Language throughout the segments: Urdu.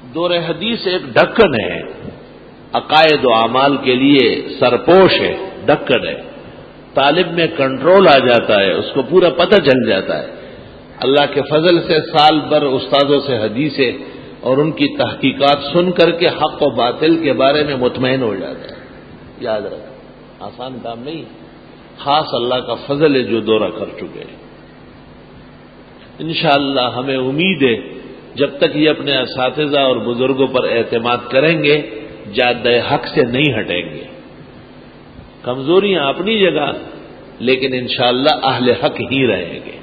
دور حدیث ایک ڈھکن ہے، عقائد و اعمال کے لیے سرپوش ہے، ڈھکن ہے. طالب میں کنٹرول آ جاتا ہے، اس کو پورا پتہ چل جاتا ہے. اللہ کے فضل سے سال بھر استادوں سے حدیثیں اور ان کی تحقیقات سن کر کے حق و باطل کے بارے میں مطمئن ہو جاتا ہے. یاد رکھ، آسان کام نہیں، خاص اللہ کا فضل ہے جو دورہ کر چکے ہیں. انشاءاللہ ہمیں امید ہے جب تک یہ اپنے اساتذہ اور بزرگوں پر اعتماد کریں گے جادہ حق سے نہیں ہٹیں گے. کمزوریاں اپنی جگہ، لیکن انشاءاللہ اہل حق ہی رہیں گے.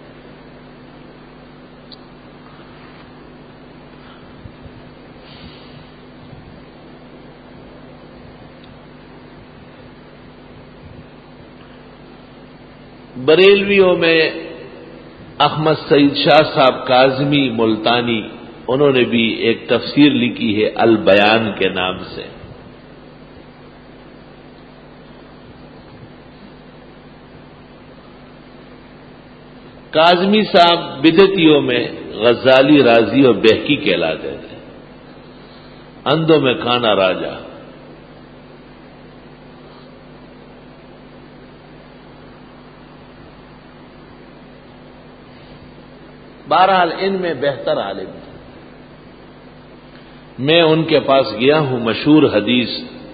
بریلویوں میں احمد سعید شاہ صاحب کاظمی ملتانی، انہوں نے بھی ایک تفسیر لکھی ہے البیان کے نام سے. کاظمی صاحب بدعتیوں میں غزالی، رازی اور بہقی کہلاتے تھے. اندھوں میں کانا راجا. بہرحال ان میں بہتر عالم تھے. میں ان کے پاس گیا ہوں. مشہور حدیث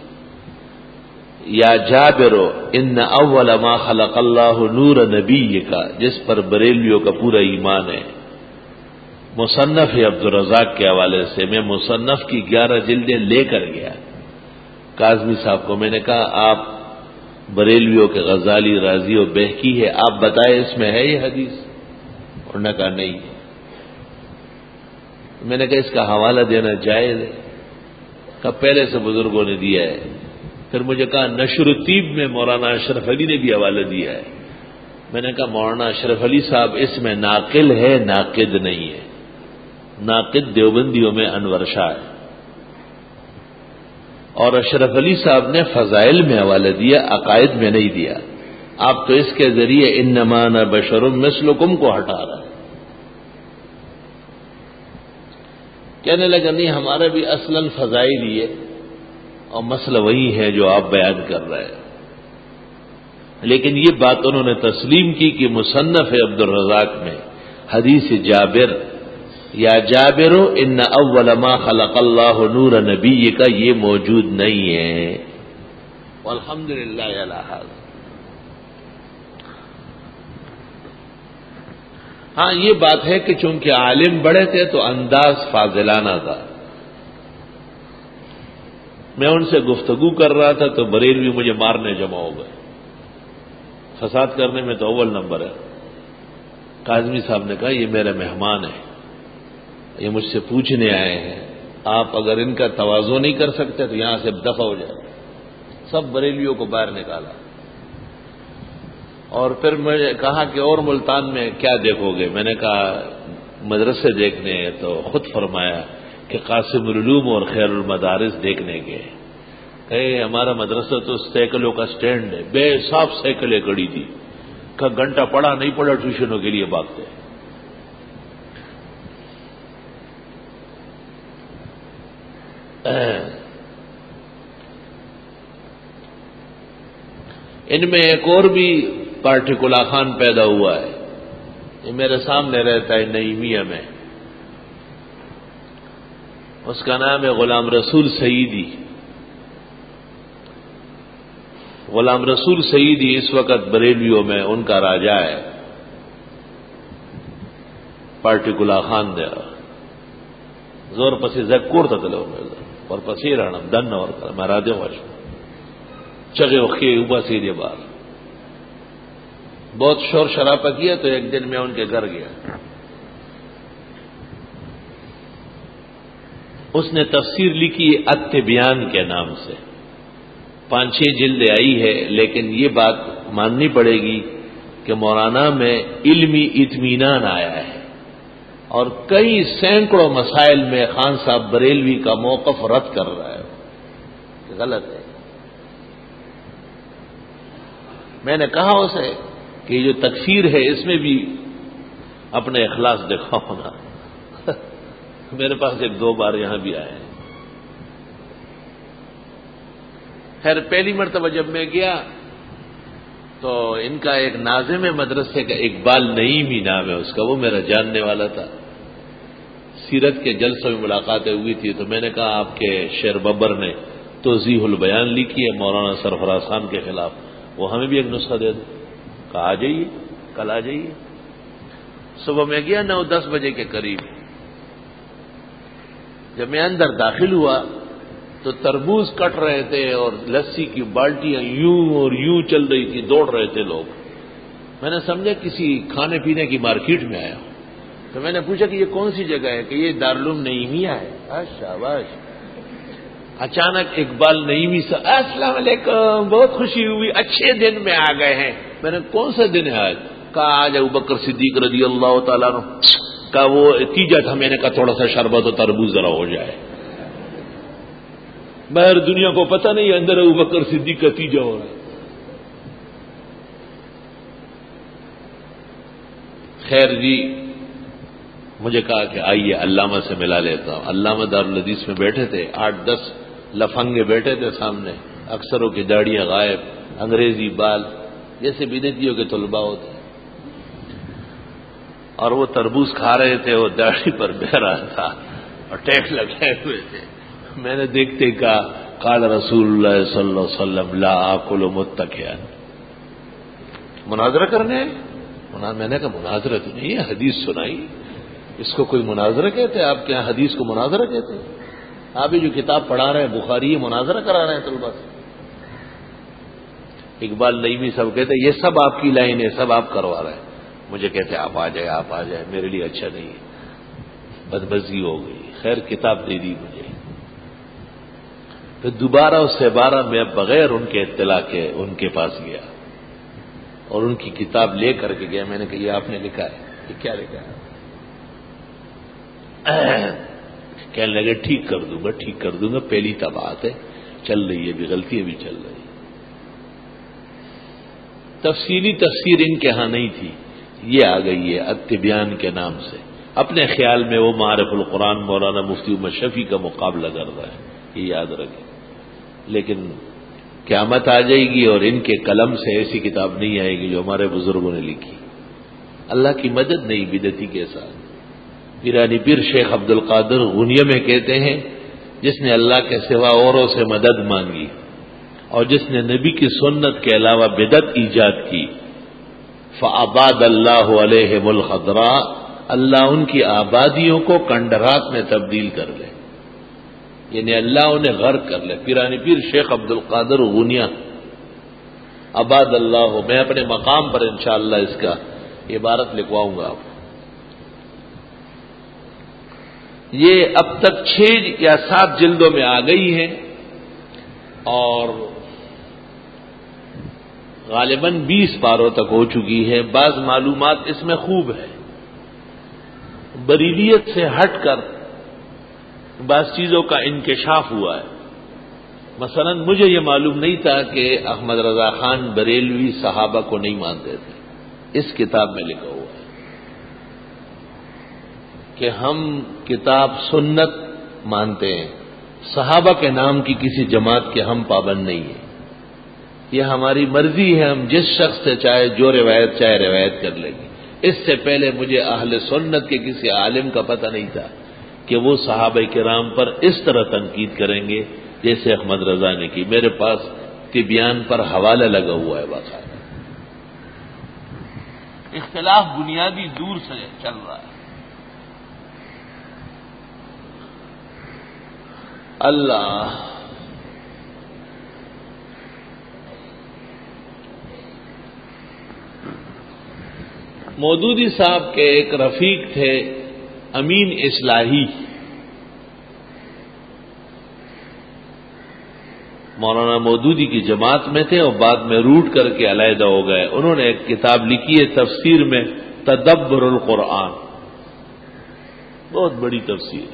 یا جابرو ان اول ما خلق اللہ نور نبی کا، جس پر بریلویوں کا پورا ایمان ہے. مصنف عبدالرزاق کے حوالے سے میں مصنف کی 11 جلدیں لے کر گیا کاظمی صاحب کو. میں نے کہا آپ بریلویوں کے غزالی، رازی اور بہقی ہے، آپ بتائیں اس میں ہے یہ حدیث؟ انہوں نے کہا نہیں. میں نے کہا اس کا حوالہ دینا جائز ہے؟ کہا پہلے سے بزرگوں نے دیا ہے. پھر مجھے کہا نشر الطیب میں مولانا اشرف علی نے بھی حوالہ دیا ہے. میں نے کہا مولانا اشرف علی صاحب اس میں ناقل ہے، ناقد نہیں ہے. ناقد دیوبندیوں میں انور شاہ ہے، اور اشرف علی صاحب نے فضائل میں حوالہ دیا، عقائد میں نہیں دیا. آپ تو اس کے ذریعے انما انا بشر مثلکم کو ہٹا رہا ہے. کہنے لگا نہیں، ہمارا بھی اصلاً فضائل ہی ہے اور مسئلہ وہی ہے جو آپ بیان کر رہے ہیں. لیکن یہ بات انہوں نے تسلیم کی کہ مصنف عبدالرزاق میں حدیث جابر یا جابرو ان اول ما خلق اللہ نور نبی کا یہ موجود نہیں ہے. والحمدللہ علی ھذا. ہاں یہ بات ہے کہ چونکہ عالم بڑے تھے تو انداز فاضلانہ تھا. میں ان سے گفتگو کر رہا تھا تو بریلوی مجھے مارنے جمع ہو گئے. فساد کرنے میں تو اول نمبر ہے. کاظمی صاحب نے کہا یہ میرے مہمان ہیں، یہ مجھ سے پوچھنے آئے ہیں، آپ اگر ان کا تواضع نہیں کر سکتے تو یہاں سے دفع ہو جائے. سب بریلیوں کو باہر نکالا. اور پھر مجھے کہا کہ اور ملتان میں کیا دیکھو گے؟ میں نے کہا مدرسے دیکھنے ہیں. تو خود فرمایا کہ قاسم العلوم اور خیر المدارس دیکھنے کے. کہے ہمارا مدرسہ تو سائیکلوں کا سٹینڈ ہے، بے صاف سائیکلیں کڑی تھی. کہ گھنٹہ پڑھا نہیں پڑھا ٹیوشنوں کے لیے بھاگتے. ان میں ایک اور بھی پارٹیکولر خان پیدا ہوا ہے، یہ میرے سامنے رہتا ہے نعیمیہ میں. اس کا نام ہے غلام رسول سعیدی. غلام رسول سعیدی اس وقت بریلیوں میں ان کا راجا ہے. پارٹیکولر خان دے زور پسی زکور تھا تلو اور پسی رہنم دن اور مرا دے وش چگے وقی اوبا سیدھے بار. بہت شور شرابہ کیا تو ایک دن میں ان کے گھر گیا. اس نے تفسیر لکھی التبیان کے نام سے. 5-6 جلدیں آئی ہے، لیکن یہ بات ماننی پڑے گی کہ مولانا میں علمی اطمینان آیا ہے. اور کئی سینکڑوں مسائل میں خان صاحب بریلوی کا موقف رد کر رہا ہے کہ غلط ہے. میں نے کہا اسے کہ یہ جو تکفیر ہے اس میں بھی اپنے اخلاص دکھاؤ نا. میرے پاس ایک دو بار یہاں بھی آئے ہیں۔ خیر پہلی مرتبہ جب میں گیا تو ان کا ایک ناظم مدرسے کا اقبال نعیمی نام ہے اس کا، وہ میرا جاننے والا تھا، سیرت کے جلسوں میں ملاقاتیں ہوئی تھی، تو میں نے کہا آپ کے شعر ببر نے توضیح البیان لکھی ہے مولانا سرفراز خان کے خلاف، وہ ہمیں بھی ایک نسخہ دے دو۔ کہا آ جائیے، کل آ جائیے۔ صبح میں گیا 9-10 بجے کے قریب، جب میں اندر داخل ہوا تو تربوز کٹ رہے تھے اور لسی کی بالٹیاں یوں اور یوں چل رہی تھی، دوڑ رہے تھے لوگ۔ میں نے سمجھا کسی کھانے پینے کی مارکیٹ میں آیا ہوں، تو میں نے پوچھا کہ یہ کون سی جگہ ہے؟ کہ یہ دارالعلوم نعیمیہ ہے۔ شاباش۔ اچانک اقبال نعیمی سے السلام علیکم، بہت خوشی ہوئی، اچھے دن میں آ گئے ہیں۔ میں نے کون سا دن ہے آج؟ کہا آج ابوبکر صدیق رضی اللہ تعالیٰ عنہ کا وہ تیجا تھا۔ میں نے کہا تھوڑا سا شربت و تربوز ذرا ہو جائے۔ باہر دنیا کو پتہ نہیں، اندر ابوبکر صدیق کا تیجا ہو رہا ہے۔ خیر جی، مجھے کہا کہ آئیے علامہ سے ملا لیتا ہوں۔ علامہ دارالحدیث میں بیٹھے تھے، 8-10 لفنگے بیٹھے تھے سامنے، اکثروں کی داڑیاں غائب، انگریزی بال، جیسے بدعتیوں کے طلباء ہوتے ہیں، اور وہ تربوز کھا رہے تھے، وہ داڑھی پر بہ رہا تھا اور ٹیک لگائے ہوئے تھے۔ میں نے دیکھتے کہا قال رسول اللہ صلی اللہ علیہ وسلم لا آکل متکئا۔ مناظرہ کرنے میں نے کہا مناظرہ تو نہیں ہے، حدیث سنائی، اس کو کوئی مناظرہ کہتے ہیں؟ آپ کے یہاں حدیث کو مناظرہ کہتے ہیں؟ آپ ہی جو کتاب پڑھا رہے ہیں بخاری، یہ مناظرہ کرا رہے ہیں طلباء سے؟ اقبال نعیمی صاحب کہتے ہیں یہ سب آپ کی لائن ہے، سب آپ کروا رہے ہیں۔ مجھے کہتے آپ آ جائے، آپ آ جائے، میرے لیے اچھا نہیں ہے، بدمزگی ہو گئی۔ خیر کتاب دے دی مجھے، پھر دوبارہ اس سے میں بغیر ان کے اطلاع کے ان کے پاس گیا اور ان کی کتاب لے کر کے گیا۔ میں نے کہا یہ آپ نے لکھا ہے؟ یہ کیا لکھا ہے؟ کہنے لگے ٹھیک کر دوں گا، ٹھیک کر دوں گا، پہلی طباعت ہے، چل رہی ہے، بھی غلطی ابھی چل رہی ہے۔ تفصیلی تفسیر ان کے ہاں نہیں تھی، یہ آ گئی ہے التبیان کے نام سے۔ اپنے خیال میں وہ معارف القرآن مولانا مفتی عمر شفیع کا مقابلہ کر رہا ہے، یہ یاد رکھیں۔ لیکن قیامت آ جائے گی اور ان کے قلم سے ایسی کتاب نہیں آئے گی جو ہمارے بزرگوں نے لکھی۔ اللہ کی مدد نہیں بدعتی کے ساتھ۔ پیرانی پیر شیخ عبد القادر غنیہ میں کہتے ہیں جس نے اللہ کے سوا اوروں سے مدد مانگی اور جس نے نبی کی سنت کے علاوہ بدعت ایجاد کی، فَأَبَادَ اللَّهُ عَلَيْهِمُ الْخَضْرَاءَ، اللہ ان کی آبادیوں کو کنڈرات میں تبدیل کر لے، یعنی اللہ انہیں غرق کر لے۔ پیرانی پیر شیخ عبد القادر غنیہ، اباد اللہ، میں اپنے مقام پر انشاءاللہ اس کا عبارت لکھواؤں گا آپ کو۔ یہ اب تک 6 یا 7 جلدوں میں آ گئی ہے اور غالباً 20 پاروں تک ہو چکی ہے۔ بعض معلومات اس میں خوب ہے، بریلیت سے ہٹ کر بعض چیزوں کا انکشاف ہوا ہے۔ مثلا مجھے یہ معلوم نہیں تھا کہ احمد رضا خان بریلوی صحابہ کو نہیں مانتے تھے، اس کتاب میں لکھا ہوا ہے کہ ہم کتاب سنت مانتے ہیں، صحابہ کے نام کی کسی جماعت کے ہم پابند نہیں ہیں، یہ ہماری مرضی ہے، ہم جس شخص سے چاہے جو روایت چاہے روایت کر لیں گے۔ اس سے پہلے مجھے اہل سنت کے کسی عالم کا پتہ نہیں تھا کہ وہ صحابہ کرام پر اس طرح تنقید کریں گے جیسے احمد رضا نے کی۔ میرے پاس تبیان پر حوالہ لگا ہوا ہے باقاعدہ۔ اختلاف بنیادی دور سے چل رہا ہے۔ اللہ مودودی صاحب کے ایک رفیق تھے امین اصلاحی، مولانا مودودی کی جماعت میں تھے اور بعد میں روٹ کر کے علیحدہ ہو گئے۔ انہوں نے ایک کتاب لکھی ہے تفسیر میں، تدبر القرآن، بہت بڑی تفسیر،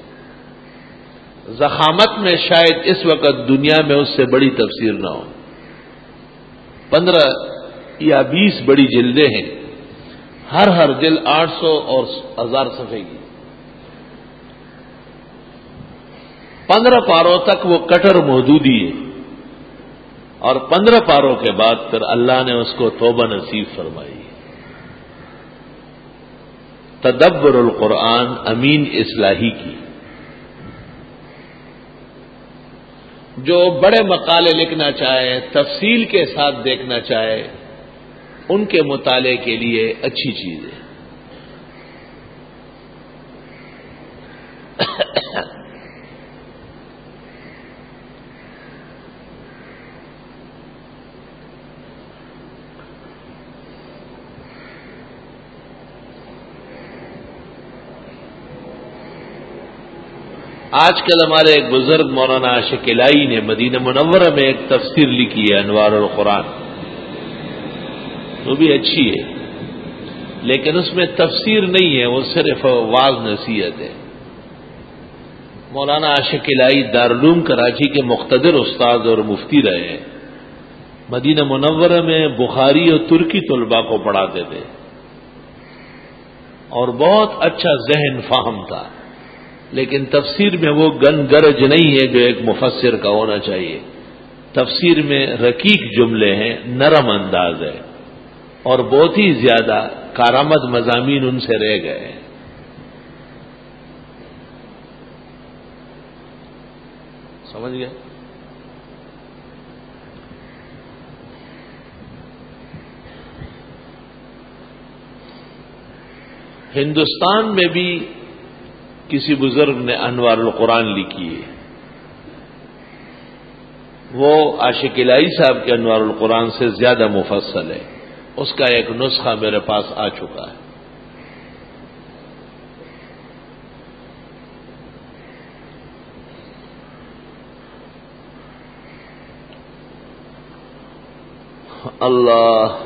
ضخامت میں شاید اس وقت دنیا میں اس سے بڑی تفسیر نہ ہو۔ 15 یا 20 بڑی جلدیں ہیں، ہر جلد 800 اور 1000 صفحے کی۔ 15 پاروں تک وہ کٹر محدودی ہے، اور 15 پاروں کے بعد پھر اللہ نے اس کو توبہ نصیب فرمائی۔ تدبر القرآن امین اصلاحی کی، جو بڑے مقالے لکھنا چاہے، تفصیل کے ساتھ دیکھنا چاہے، ان کے مطالعے کے لیے اچھی چیز ہے۔ آج کل ہمارے ایک بزرگ مولانا عاشق الہی نے مدینہ منورہ میں ایک تفسیر لکھی ہے، انوار القرآن، وہ بھی اچھی ہے، لیکن اس میں تفسیر نہیں ہے، وہ صرف واعظ نصیحت ہے۔ مولانا عاشق الہی دارالعلوم کراچی کے مقتدر استاد اور مفتی رہے ہیں۔ مدینہ منورہ میں بخاری اور ترکی طلباء کو پڑھاتے تھے، اور بہت اچھا ذہن فہم تھا، لیکن تفسیر میں وہ گرج نہیں ہے جو ایک مفسر کا ہونا چاہیے۔ تفسیر میں رقیق جملے ہیں، نرم انداز ہے، اور بہت ہی زیادہ کارآمد مضامین ان سے رہ گئے ہیں۔ سمجھ گئے؟ ہندوستان میں بھی کسی بزرگ نے انوار القرآن لکھی ہے، وہ عاشق الہی صاحب کے انوار القرآن سے زیادہ مفصل ہے، اس کا ایک نسخہ میرے پاس آ چکا ہے۔ اللہ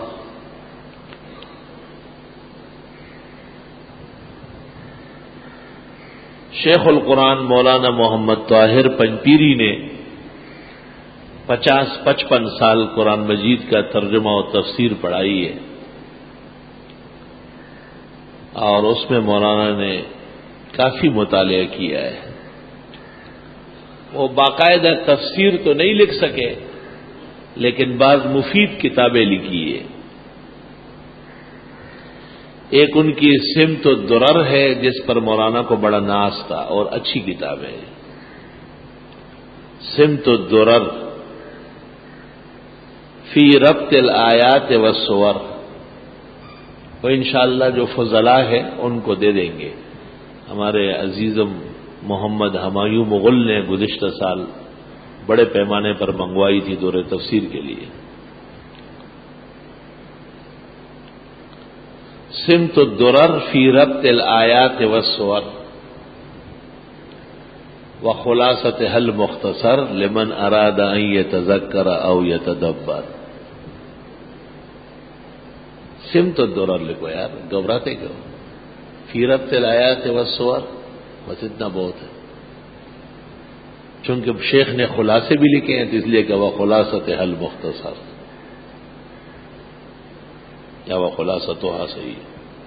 شیخ القرآن مولانا محمد طاہر پنجپیری نے 50-55 سال قرآن مجید کا ترجمہ و تفسیر پڑھائی ہے، اور اس میں مولانا نے کافی مطالعہ کیا ہے۔ وہ باقاعدہ تفسیر تو نہیں لکھ سکے، لیکن بعض مفید کتابیں لکھی ہے۔ ایک ان کی سمت الدرر ہے، جس پر مولانا کو بڑا ناز تھا، اور اچھی کتاب ہے سمت الدرر فی ربط الآیات والسور، وہ انشاءاللہ جو فضلاء ہے ان کو دے دیں گے۔ ہمارے عزیزم محمد ہمایوں مغل نے گزشتہ سال بڑے پیمانے پر منگوائی تھی دور تفسیر کے لیے۔ سمت الدرر فی ربط الآیات والسور وخلاصتها المختصر لمن اراد ان يتذکر او يتدبر۔ سمت الدرر لکھو یار، گھبراتے کیوں؟ فی ربط الآیات والسور، بس اتنا بہت ہے۔ چونکہ شیخ نے خلاصے بھی لکھے ہیں تو اس لیے کہ وہ خلاصتها المختصر یا وہ خلاصتها صحیح۔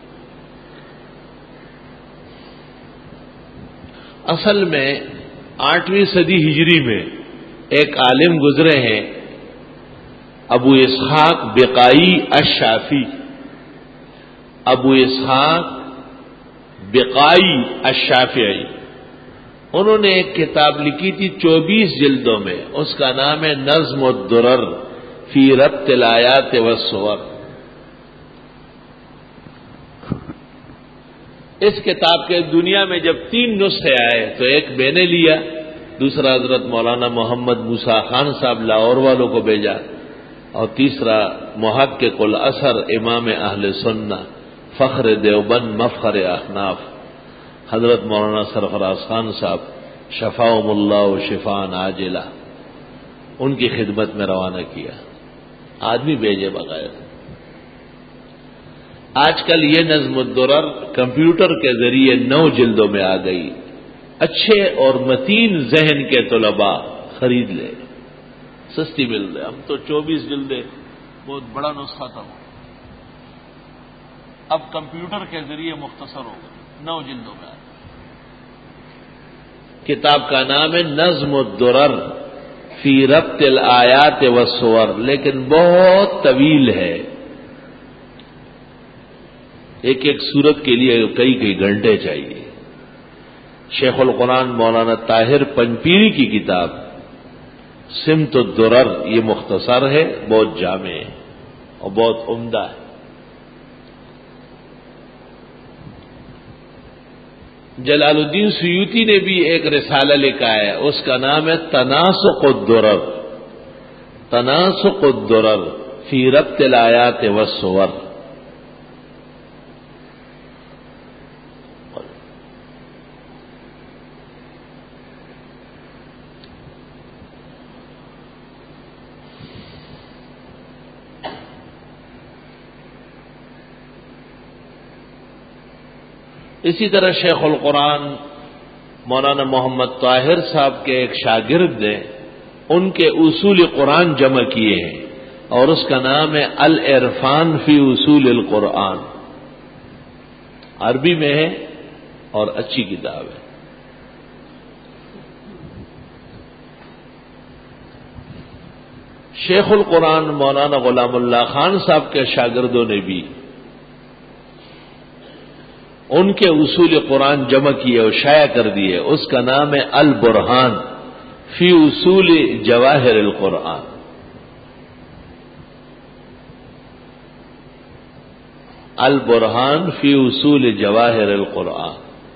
اصل میں 8ویں صدی ہجری میں ایک عالم گزرے ہیں، ابو اسحاق بقائی الشافعی، ابو اسحاق بقائی الشافعی، انہوں نے ایک کتاب لکھی تھی 24 جلدوں میں، اس کا نام ہے نظم الدرر فی ربط الآیات والسور۔ اس کتاب کے دنیا میں جب 3 نسخے آئے تو ایک میں نے لیا، دوسرا حضرت مولانا محمد موسیٰ خان صاحب لاہور والوں کو بھیجا، اور تیسرا محقق الاثر امام اہل سنہ فخر دیوبند مفخر احناف حضرت مولانا سرفراز خان صاحب شفاہم اللہ و شفاء عاجلہ، ان کی خدمت میں روانہ کیا، آدمی بھیجے بغیر۔ آج کل یہ نظم الدرر کمپیوٹر کے ذریعے 9 جلدوں میں آ گئی، اچھے اور متین ذہن کے طلباء خرید لے، سستی مل رہے۔ ہم تو 24 جلدیں بہت بڑا نسخہ تھا، اب کمپیوٹر کے ذریعے مختصر ہو گئے، 9 جلدوں میں آ گئی۔ کتاب کا نام ہے نظم الدرر فی ربط الآیات والصور، لیکن بہت طویل ہے، ایک ایک سورت کے لیے کئی کئی گھنٹے چاہیے۔ شیخ القرآن مولانا طاہر پنپیری کی کتاب سمت الدرر یہ مختصر ہے، بہت جامع ہے اور بہت عمدہ ہے۔ جلال الدین سیوطی نے بھی ایک رسالہ لکھا ہے، اس کا نام ہے تناسق الدرر، تناسق الدرر فی ربط الآیات والصور۔ اسی طرح شیخ القرآن مولانا محمد طاہر صاحب کے ایک شاگرد نے ان کے اصول قرآن جمع کیے ہیں، اور اس کا نام ہے العرفان فی اصول القرآن، عربی میں ہے اور اچھی کتاب ہے۔ شیخ القرآن مولانا غلام اللہ خان صاحب کے شاگردوں نے بھی ان کے اصول قرآن جمع کیے اور شائع کر دیے، اس کا نام ہے البرہان فی اصول جواہر القرآن۔ البرہان فی اصول جواہر القرآن۔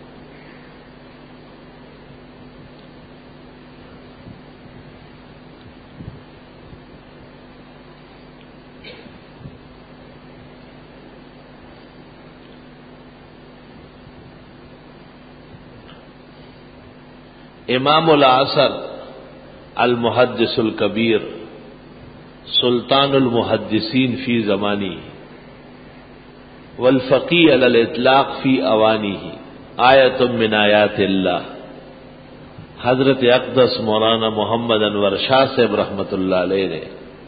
امام العصر المحدث الکبیر سلطان المحدثین فی زمانی والفقی علی الاطلاق فی اوانی آیت من آیات اللہ، حضرت اقدس مولانا محمد انور شاہ صاحب رحمۃ اللہ علیہ نے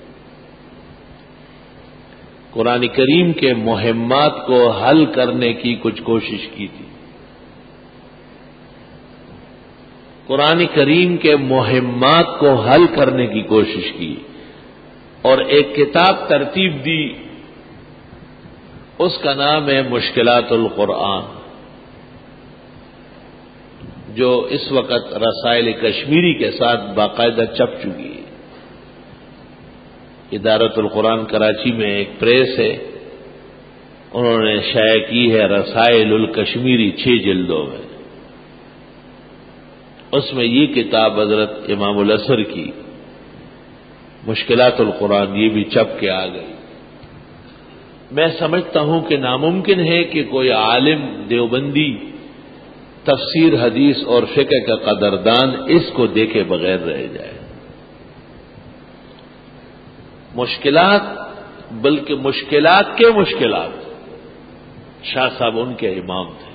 قرآن کریم کے مہمات کو حل کرنے کی کچھ کوشش کی تھی۔ قرآن کریم کے مہمات کو حل کرنے کی کوشش کی اور ایک کتاب ترتیب دی، اس کا نام ہے مشکلات القرآن، جو اس وقت رسائل کشمیری کے ساتھ باقاعدہ چھپ چکی ہے۔ ادارت القرآن کراچی میں ایک پریس ہے، انہوں نے شائع کی ہے رسائل الکشمیری 6 جلدوں میں، اس میں یہ کتاب حضرت امام العصر کی مشکلات القرآن یہ بھی چھپ کے آ گئی۔ میں سمجھتا ہوں کہ ناممکن ہے کہ کوئی عالم دیوبندی تفسیر حدیث اور فقہ کا قدردان اس کو دیکھے بغیر رہ جائے۔ مشکلات، بلکہ مشکلات کے مشکلات، شاہ صاحب ان کے امام تھے،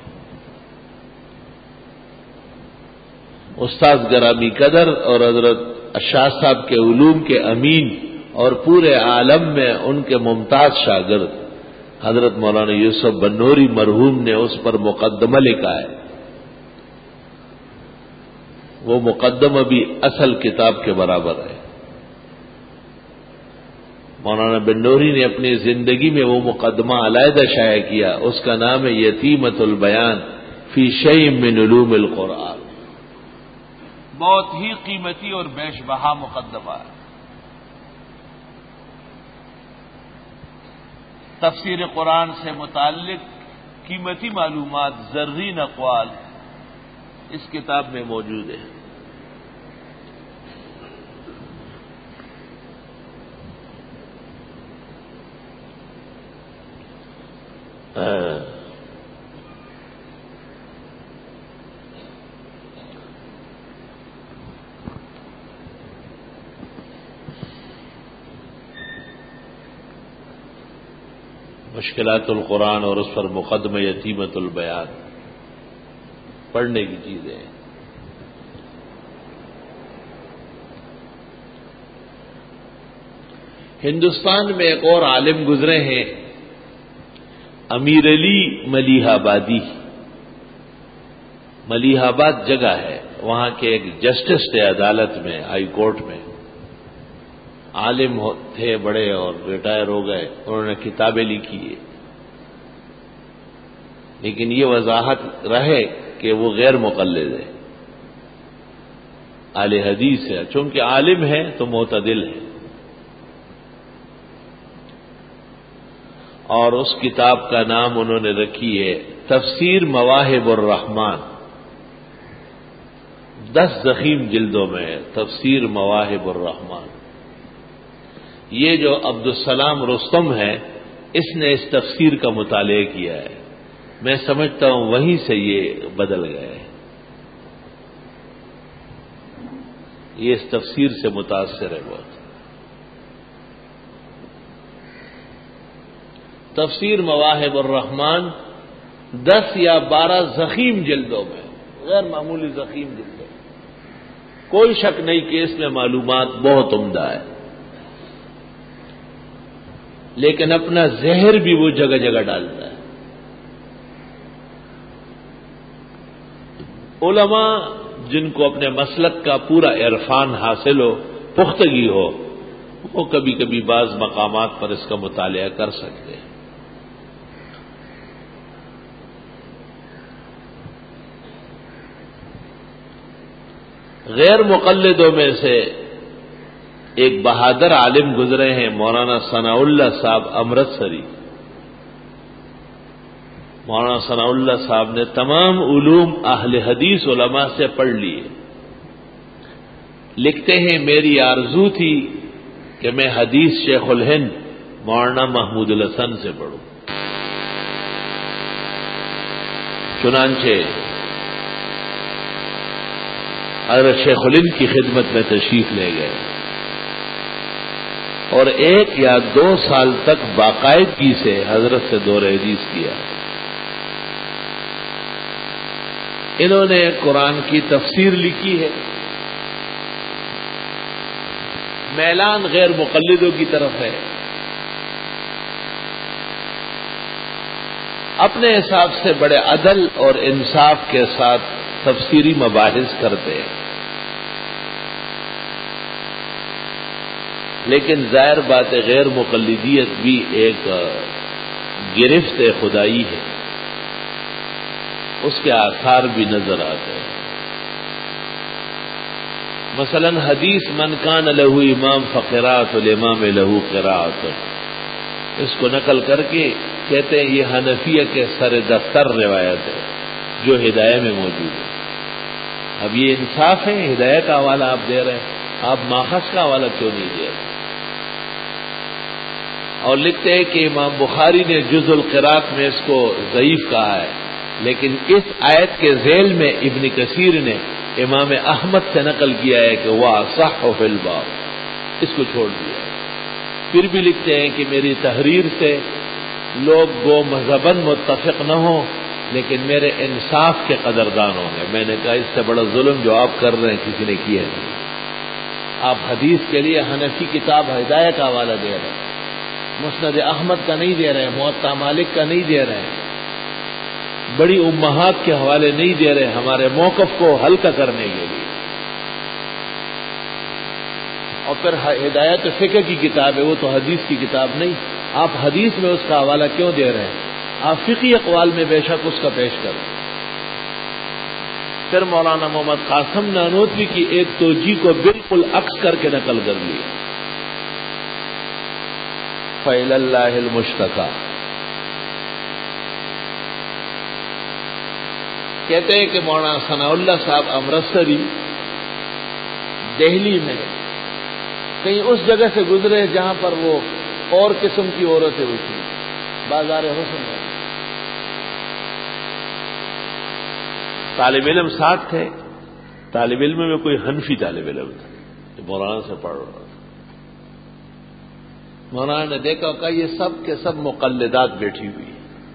استاد گرامی قدر اور حضرت شاہ صاحب کے علوم کے امین اور پورے عالم میں ان کے ممتاز شاگرد حضرت مولانا یوسف بنوری مرحوم نے اس پر مقدمہ لکھا ہے۔ وہ مقدمہ بھی اصل کتاب کے برابر ہے۔ مولانا بنوری نے اپنی زندگی میں وہ مقدمہ علیحدہ شائع کیا، اس کا نام ہے یتیمۃ البیان فی شیء من علوم القرآن، بہت ہی قیمتی اور بیش بہا مقدمہ ہے۔ تفسیر قرآن سے متعلق قیمتی معلومات، زرعین اقوال اس کتاب میں موجود ہے۔ مشکلات القرآن اور اس پر مقدمہ یتیمۃ البیان پڑھنے کی چیزیں ہیں۔ ہندوستان میں ایک اور عالم گزرے ہیں، امیر علی ملیح آبادی، ملیح آباد جگہ ہے، وہاں کے ایک جسٹس تھے عدالت میں، ہائی کورٹ میں، عالم تھے بڑے اور ریٹائر ہو گئے، انہوں نے کتابیں لکھی ہے، لیکن یہ وضاحت رہے کہ وہ غیر مقلد ہے، اہل حدیث ہے، چونکہ عالم ہے تو معتدل ہے۔ اور اس کتاب کا نام انہوں نے رکھی ہے تفسیر مواہب الرحمن، 10 ضخیم جلدوں میں ہے تفسیر مواہب الرحمن۔ یہ جو عبدالسلام رستم ہے، اس نے اس تفسیر کا مطالعہ کیا ہے، میں سمجھتا ہوں وہیں سے یہ بدل گئے، یہ اس تفسیر سے متاثر ہے بہت۔ تفسیر مواہب الرحمن 10 یا 12 ضخیم جلدوں میں، غیر معمولی ضخیم جلدوں میں، کوئی شک نہیں کہ اس میں معلومات بہت عمدہ ہے، لیکن اپنا زہر بھی وہ جگہ جگہ ڈالتا ہے۔ علماء جن کو اپنے مسلک کا پورا عرفان حاصل ہو، پختگی ہو، وہ کبھی کبھی بعض مقامات پر اس کا مطالعہ کر سکتے ہیں۔ غیر مقلدوں میں سے ایک بہادر عالم گزرے ہیں مولانا ثناء اللہ صاحب امرتسری۔ مولانا ثناء اللہ صاحب نے تمام علوم اہل حدیث علماء سے پڑھ لیے۔ لکھتے ہیں میری آرزو تھی کہ میں حدیث شیخ الہند مولانا محمود الحسن سے پڑھوں، چنانچہ حضرت شیخ الہند کی خدمت میں تشریف لے گئے اور 1 یا 2 سال تک باقاعدگی سے حضرت سے دور حدیث کیا۔ انہوں نے قرآن کی تفسیر لکھی ہے، میلان غیر مقلدوں کی طرف ہے، اپنے حساب سے بڑے عدل اور انصاف کے ساتھ تفسیری مباحث کرتے ہیں، لیکن ظاہر بات ہے غیر مقلدیت بھی ایک گرفت خدائی ہے، اس کے آثار بھی نظر آتے ہیں۔ مثلا حدیث من کان لہ امام فقراءۃ الامام لہ قراءۃ، اس کو نقل کر کے کہتے ہیں یہ حنفیہ کے سر دفتر روایت ہے جو ہدایہ میں موجود ہے۔ اب یہ انصاف ہے، ہدایہ کا حوالہ آپ دے رہے ہیں، آپ ماخذ کا حوالہ کیوں نہیں دے رہے؟ اور لکھتے ہیں کہ امام بخاری نے جز القراءۃ میں اس کو ضعیف کہا ہے، لیکن اس آیت کے ذیل میں ابن کثیر نے امام احمد سے نقل کیا ہے کہ وہ اصح فی الباب، اس کو چھوڑ دیا۔ پھر بھی لکھتے ہیں کہ میری تحریر سے لوگ گو مذہباً متفق نہ ہوں لیکن میرے انصاف کے قدردان ہوں گے۔ میں نے کہا اس سے بڑا ظلم جو آپ کر رہے ہیں کسی نے کیا نہیں۔ آپ حدیث کے لیے حنفی کتاب ہدایہ کا حوالہ دے رہے ہیں، مسند احمد کا نہیں دے رہے ہیں، موطا مالک کا نہیں دے رہے ہیں، بڑی امہات کے حوالے نہیں دے رہے ہمارے موقف کو ہلکا کرنے کے لیے۔ اور پھر ہدایت فقہ کی کتاب ہے، وہ تو حدیث کی کتاب نہیں، آپ حدیث میں اس کا حوالہ کیوں دے رہے ہیں؟ آپ فقہی اقوال میں بے شک اس کا پیش کریں۔ پھر مولانا محمد قاسم نانوتوی کی ایک توجیہ کو بالکل عکس کر کے نقل کر لی، فَإِلَى اللَّهِ الْمُشْتَكَى۔ کہتے ہیں کہ مولانا ثناء اللہ صاحب امرتسری دہلی میں کہیں اس جگہ سے گزرے جہاں پر وہ اور قسم کی عورتیں ہوتی ہیں، بازار حسن میں، طالب علم ساتھ تھے، طالب علم میں کوئی حنفی طالب علم تھا جو مولانا سے پڑھ رہا تھا۔ مولانا نے دیکھا کہ یہ سب کے سب مقلدات بیٹھی ہوئی ہیں،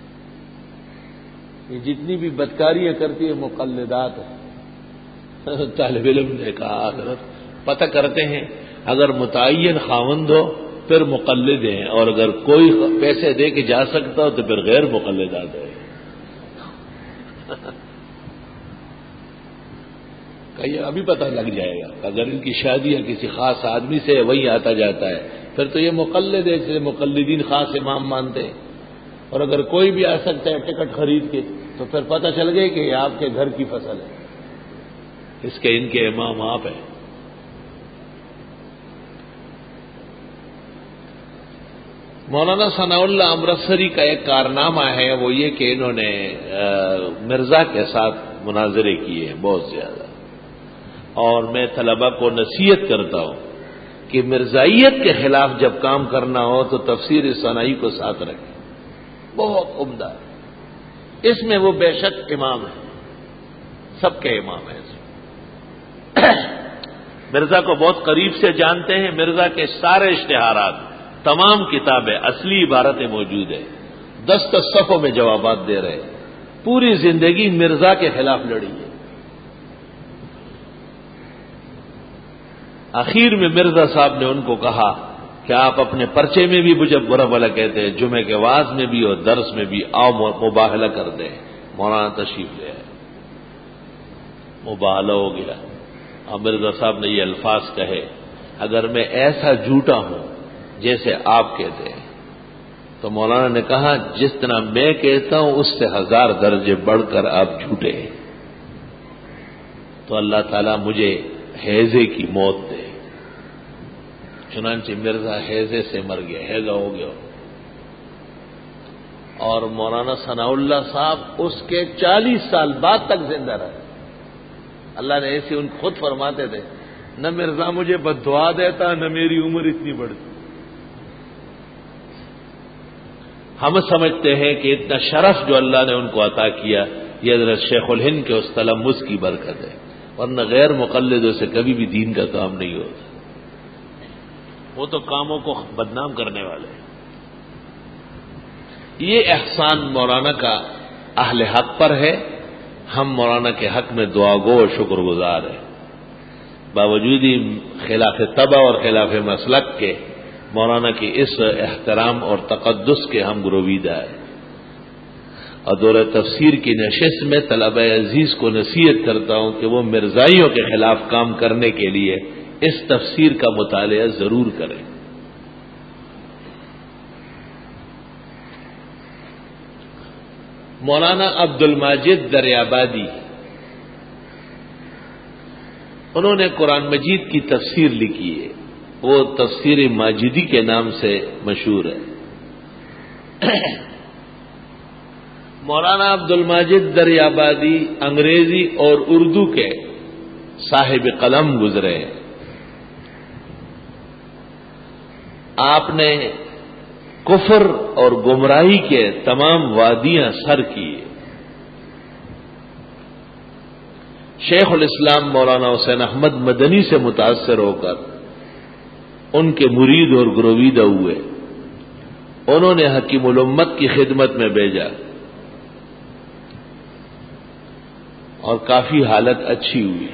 یہ جتنی بھی بدکاریاں کرتی ہیں مقلدات ہیں۔ طالب علم نے کہا حضرت پتہ کرتے ہیں اگر متعین خاوند ہو پھر مقلد ہیں، اور اگر کوئی پیسے دے کے جا سکتا ہو تو پھر غیر مقلدات ہے۔ کہ یہ ابھی پتہ لگ جائے گا. اگر ان کی شادی یا کسی خاص آدمی سے وہی آتا جاتا ہے پھر تو یہ مقلد ہے، جسے مقلدین خاص امام مانتے ہیں. اور اگر کوئی بھی آ سکتا ہے ٹکٹ خرید کے تو پھر پتہ چل گئی کہ یہ آپ کے گھر کی فصل ہے، اس کے ان کے امام آپ ہیں. مولانا ثناء اللہ امرتسری کا ایک کارنامہ ہے، وہ یہ کہ انہوں نے مرزا کے ساتھ مناظرے کیے ہیں بہت زیادہ. اور میں طلبہ کو نصیحت کرتا ہوں کہ مرزائیت کے خلاف جب کام کرنا ہو تو تفسیر ثنائی کو ساتھ رکھیں، بہت عمدہ ہے. اس میں وہ بے شک امام ہے، سب کے امام ہیں. مرزا کو بہت قریب سے جانتے ہیں. مرزا کے سارے اشتہارات، تمام کتابیں، اصلی عبارتیں موجود ہیں. 10 صفحوں میں جوابات دے رہے. پوری زندگی مرزا کے خلاف لڑی ہے. آخر میں مرزا صاحب نے ان کو کہا کہ آپ اپنے پرچے میں بھی مجھے برا بھلا کہتے ہیں، جمعے کے واعظ میں بھی اور درس میں بھی، آؤ مباہلہ کر دیں. مولانا تشریف لے آئے، مباہلہ ہو گیا. اور مرزا صاحب نے یہ الفاظ کہے، اگر میں ایسا جھوٹا ہوں جیسے آپ کہتے ہیں تو مولانا نے کہا جس طرح میں کہتا ہوں اس سے 1000 درجے بڑھ کر آپ جھوٹے ہیں، تو اللہ تعالیٰ مجھے ہیضے کی موت دے. چنانچہ مرزا ہیضے سے مر گیا، ہیضہ ہو گیا. اور مولانا ثناء اللہ صاحب اس کے 40 سال بعد تک زندہ رہے. اللہ نے ایسے ان خود فرماتے تھے، نہ مرزا مجھے بد دعا دیتا نہ میری عمر اتنی بڑھتی. ہم سمجھتے ہیں کہ اتنا شرف جو اللہ نے ان کو عطا کیا یہ حضرت شیخ الہند کے اس تلمذ کی برکت ہے، ورنہ غیر مقلدوں سے کبھی بھی دین کا کام نہیں ہوتا. وہ تو کاموں کو بدنام کرنے والے ہیں. یہ احسان مولانا کا اہل حق پر ہے. ہم مولانا کے حق میں دعا گو اور شکر گزار ہیں. باوجود ہی خلاف طبع اور خلاف مسلک کے مولانا کی اس احترام اور تقدس کے ہم گرویدہ ہیں. اور دورہ تفسیر کی نشست میں طلبہ عزیز کو نصیحت کرتا ہوں کہ وہ مرزائیوں کے خلاف کام کرنے کے لیے اس تفسیر کا مطالعہ ضرور کریں. مولانا عبد الماجد دریابادی، انہوں نے قرآن مجید کی تفسیر لکھی ہے. وہ تفسیر ماجدی کے نام سے مشہور ہے. مولانا عبد الماجد دریابادی انگریزی اور اردو کے صاحب قلم گزرے ہیں. آپ نے کفر اور گمراہی کے تمام وادیاں سر کی. شیخ الاسلام مولانا حسین احمد مدنی سے متاثر ہو کر ان کے مرید اور گرویدہ ہوئے. انہوں نے حکیم الامت کی خدمت میں بھیجا اور کافی حالت اچھی ہوئی.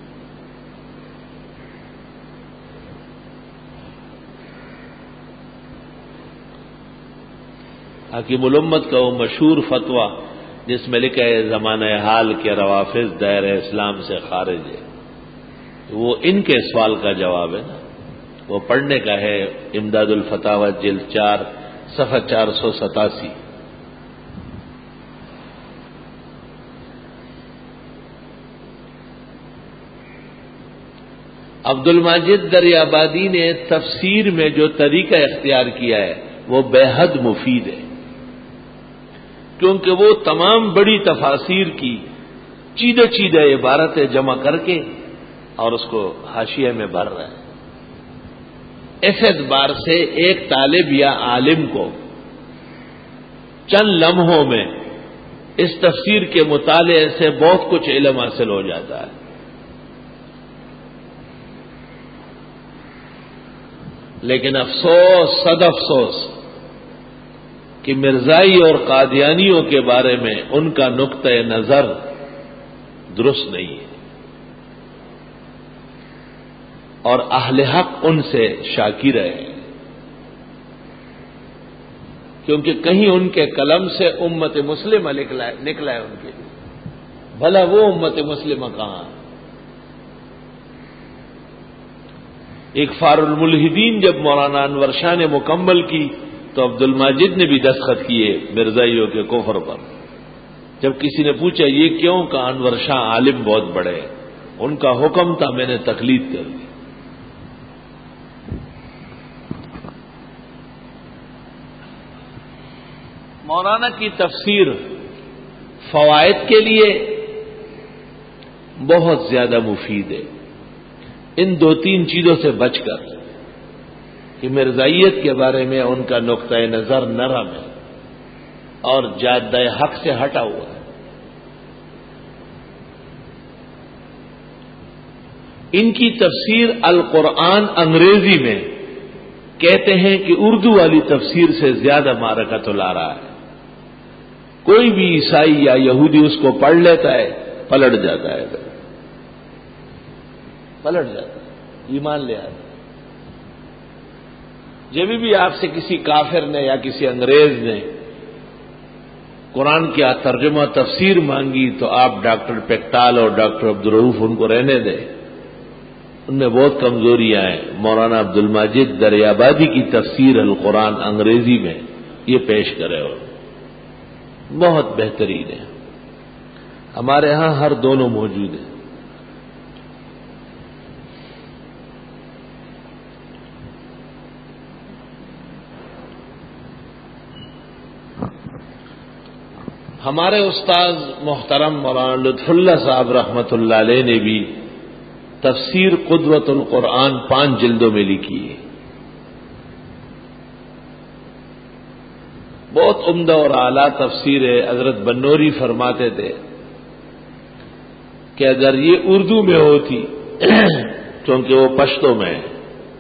حکیم الامت کا وہ مشہور فتویٰ جس میں لکھا ہے زمانہ حال کے روافض دائرہ اسلام سے خارج ہے، وہ ان کے سوال کا جواب ہے نا. وہ پڑھنے کا ہے، امداد الفتاوی جلد 4 صفحہ 487. عبد الماجد دریابادی نے تفسیر میں جو طریقہ اختیار کیا ہے وہ بے حد مفید ہے، کیونکہ وہ تمام بڑی تفاسیر کی چیدہ عبارتیں جمع کر کے اور اس کو حاشیے میں بھر رہا ہے. اس اعتبار سے ایک طالب یا عالم کو چند لمحوں میں اس تفسیر کے مطالعے سے بہت کچھ علم حاصل ہو جاتا ہے. لیکن افسوس، صد افسوس کہ مرزائی اور قادیانیوں کے بارے میں ان کا نقطہ نظر درست نہیں ہے، اور اہل حق ان سے شاکی رہے، کیونکہ کہیں ان کے قلم سے امت مسلمہ نکلا ہے ان کے لیے. بھلا وہ امت مسلمہ کہاں؟ اکفار الملحدین جب مولانا انور شاہ نے مکمل کی تو عبد الماجد نے بھی دستخط کیے مرزائیوں کے کفر پر. جب کسی نے پوچھا یہ کیوں، کہ انور شاہ عالم بہت بڑے، ان کا حکم تھا، میں نے تقلید کر دی. مولانا کی تفسیر فوائد کے لیے بہت زیادہ مفید ہے. ان دو تین چیزوں سے بچ کر کہ مرزائیت کے بارے میں ان کا نقطۂ نظر نرم ہے اور جادہ حق سے ہٹا ہوا ہے. ان کی تفسیر القرآن انگریزی میں کہتے ہیں کہ اردو والی تفسیر سے زیادہ معرکت لا رہا ہے. کوئی بھی عیسائی یا یہودی اس کو پڑھ لیتا ہے، پلٹ جاتا ہے، ایمان لے آتا ہے. جب بھی آپ سے کسی کافر نے یا کسی انگریز نے قرآن کی ترجمہ تفسیر مانگی تو آپ ڈاکٹر پیکٹال اور ڈاکٹر عبدالرؤف ان کو رہنے دیں، ان میں بہت کمزوریاں ہیں. مولانا عبد الماجد دریابادی کی تفسیر القرآن انگریزی میں یہ پیش کرے اور بہت بہترین ہے. ہمارے ہاں ہر دونوں موجود ہیں. ہمارے استاد محترم مولانا لطف اللہ صاحب رحمۃ اللہ علیہ نے بھی تفسیر قدوۃ القرآن 5 جلدوں میں لکھی ہے. بہت عمدہ اور اعلیٰ تفسیر ہے. حضرت بنوری فرماتے تھے کہ اگر یہ اردو میں ہوتی کیونکہ وہ پشتو میں ہے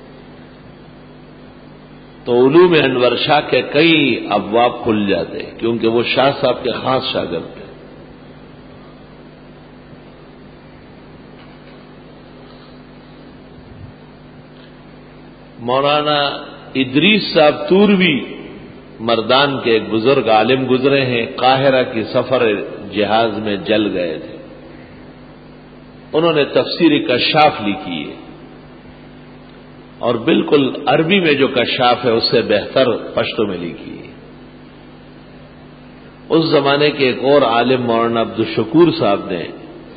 تو علوم انور شاہ کے کئی ابواب کھل جاتے کیونکہ وہ شاہ صاحب کے خاص شاگرد تھے. مولانا ادریس صاحب توروی مردان کے ایک بزرگ عالم گزرے ہیں، قاہرہ کی سفر جہاز میں جل گئے تھے. انہوں نے تفسیر کشاف لکھی ہے اور بالکل عربی میں جو کشاف ہے اس سے بہتر پشتو میں لکھی ہے. اس زمانے کے ایک اور عالم مولانا عبدالشکور صاحب نے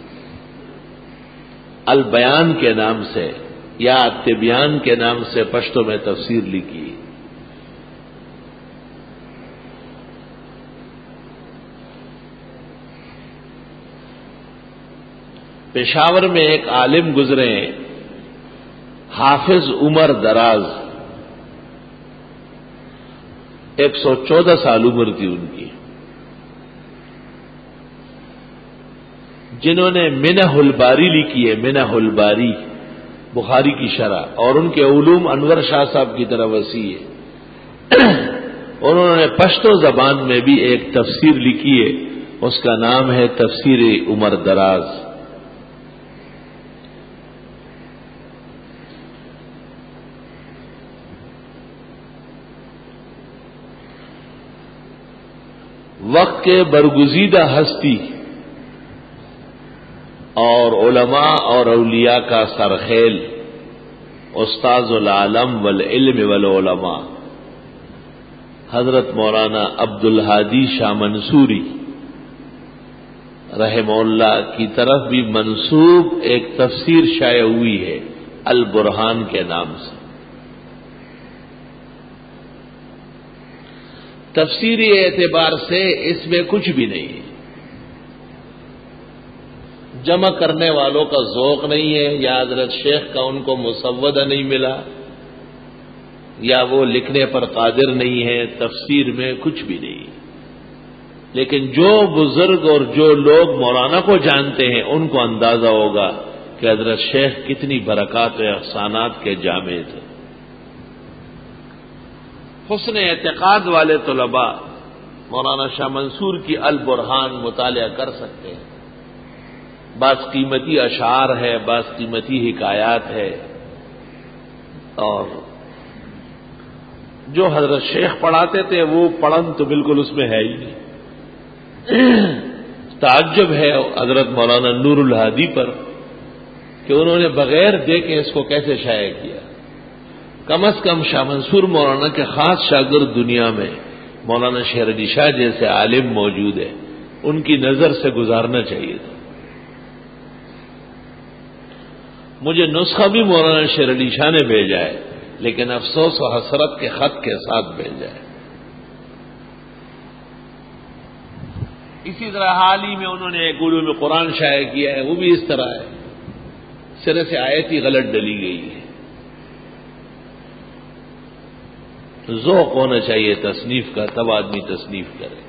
البیان کے نام سے یا تبیان کے نام سے پشتو میں تفسیر لکھی. پشاور میں ایک عالم گزرے ہیں حافظ عمر دراز، 114 سال عمر تھی ان کی، جنہوں نے منہ الباری لکھی ہے. منہ الباری بخاری کی شرح، اور ان کے علوم انور شاہ صاحب کی طرح وسیع ہے. انہوں نے پشتو زبان میں بھی ایک تفسیر لکھی ہے، اس کا نام ہے تفسیر عمر دراز. وقت کے برگزیدہ ہستی اور علماء اور اولیاء کا سرخیل استاذ العالم والعلم والعلماء حضرت مولانا عبد الہادی شاہ منصوری رحمہ اللہ کی طرف بھی منسوب ایک تفسیر شائع ہوئی ہے البرہان کے نام سے. تفسیری اعتبار سے اس میں کچھ بھی نہیں ہے. جمع کرنے والوں کا ذوق نہیں ہے، یا حضرت شیخ کا ان کو مسودہ نہیں ملا، یا وہ لکھنے پر قادر نہیں ہے. تفسیر میں کچھ بھی نہیں ہے. لیکن جو بزرگ اور جو لوگ مولانا کو جانتے ہیں ان کو اندازہ ہوگا کہ حضرت شیخ کتنی برکات و احسانات کے جامع تھے. حسن اعتقاد والے طلباء مولانا شاہ منصور کی البرہان مطالعہ کر سکتے ہیں. بعض قیمتی اشعار ہے، بعض قیمتی حکایات ہے، اور جو حضرت شیخ پڑھاتے تھے وہ پڑھن تو بالکل اس میں ہے ہی نہیں. تعجب ہے حضرت مولانا نور الہادی پر کہ انہوں نے بغیر دیکھے اس کو کیسے شائع کیا. کم از کم شاہ منصور مولانا کے خاص شاگرد دنیا میں مولانا شیر علی شاہ جیسے عالم موجود ہے، ان کی نظر سے گزارنا چاہیے تھا۔ مجھے نسخہ بھی مولانا شیر علی شاہ نے بھیجا ہے، لیکن افسوس و حسرت کے خط کے ساتھ بھیجا ہے۔ اسی طرح حال ہی میں انہوں نے ایک علوم قرآن شائع کیا ہے، وہ بھی اس طرح ہے، سرے سے آیت ہی غلط ڈلی گئی ہے۔ ذوق ہونا چاہیے تصنیف کا، تب آدمی تصنیف کرے۔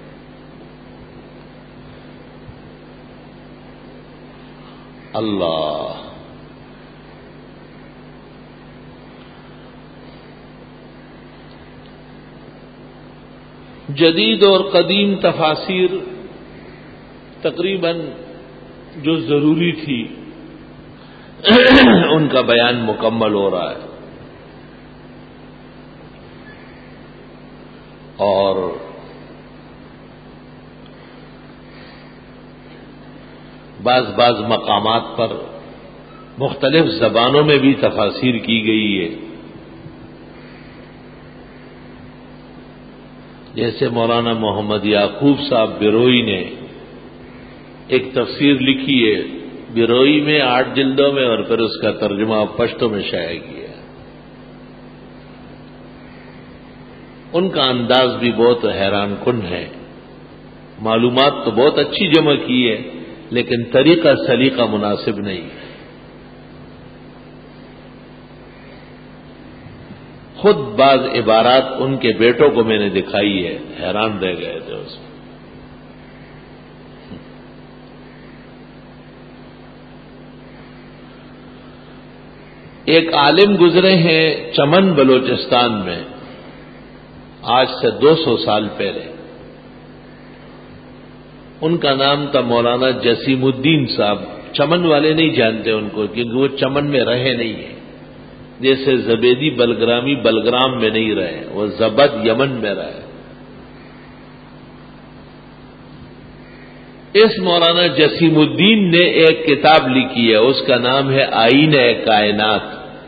اللہ، جدید اور قدیم تفاسیر تقریباً جو ضروری تھی ان کا بیان مکمل ہو رہا ہے، اور بعض مقامات پر مختلف زبانوں میں بھی تفاسیر کی گئی ہے۔ جیسے مولانا محمد یعقوب صاحب بیروئی نے ایک تفسیر لکھی ہے بیروئی میں 8 جلدوں میں، اور پھر اس کا ترجمہ پشتو میں شائع کیا۔ ان کا انداز بھی بہت حیران کن ہے، معلومات تو بہت اچھی جمع کی ہے، لیکن طریقہ سلیقہ مناسب نہیں۔ خود بعض عبارات ان کے بیٹوں کو میں نے دکھائی ہے، حیران رہ گئے تھے اس میں۔ ایک عالم گزرے ہیں چمن بلوچستان میں آج سے 200 سال پہلے، ان کا نام تھا مولانا جسیم الدین صاحب۔ چمن والے نہیں جانتے ان کو، کیونکہ وہ چمن میں رہے نہیں ہیں، جیسے زبیدی بلگرامی بلگرام میں نہیں رہے، وہ زبد یمن میں رہے۔ اس مولانا جسیم الدین نے ایک کتاب لکھی ہے، اس کا نام ہے آئین کائنات۔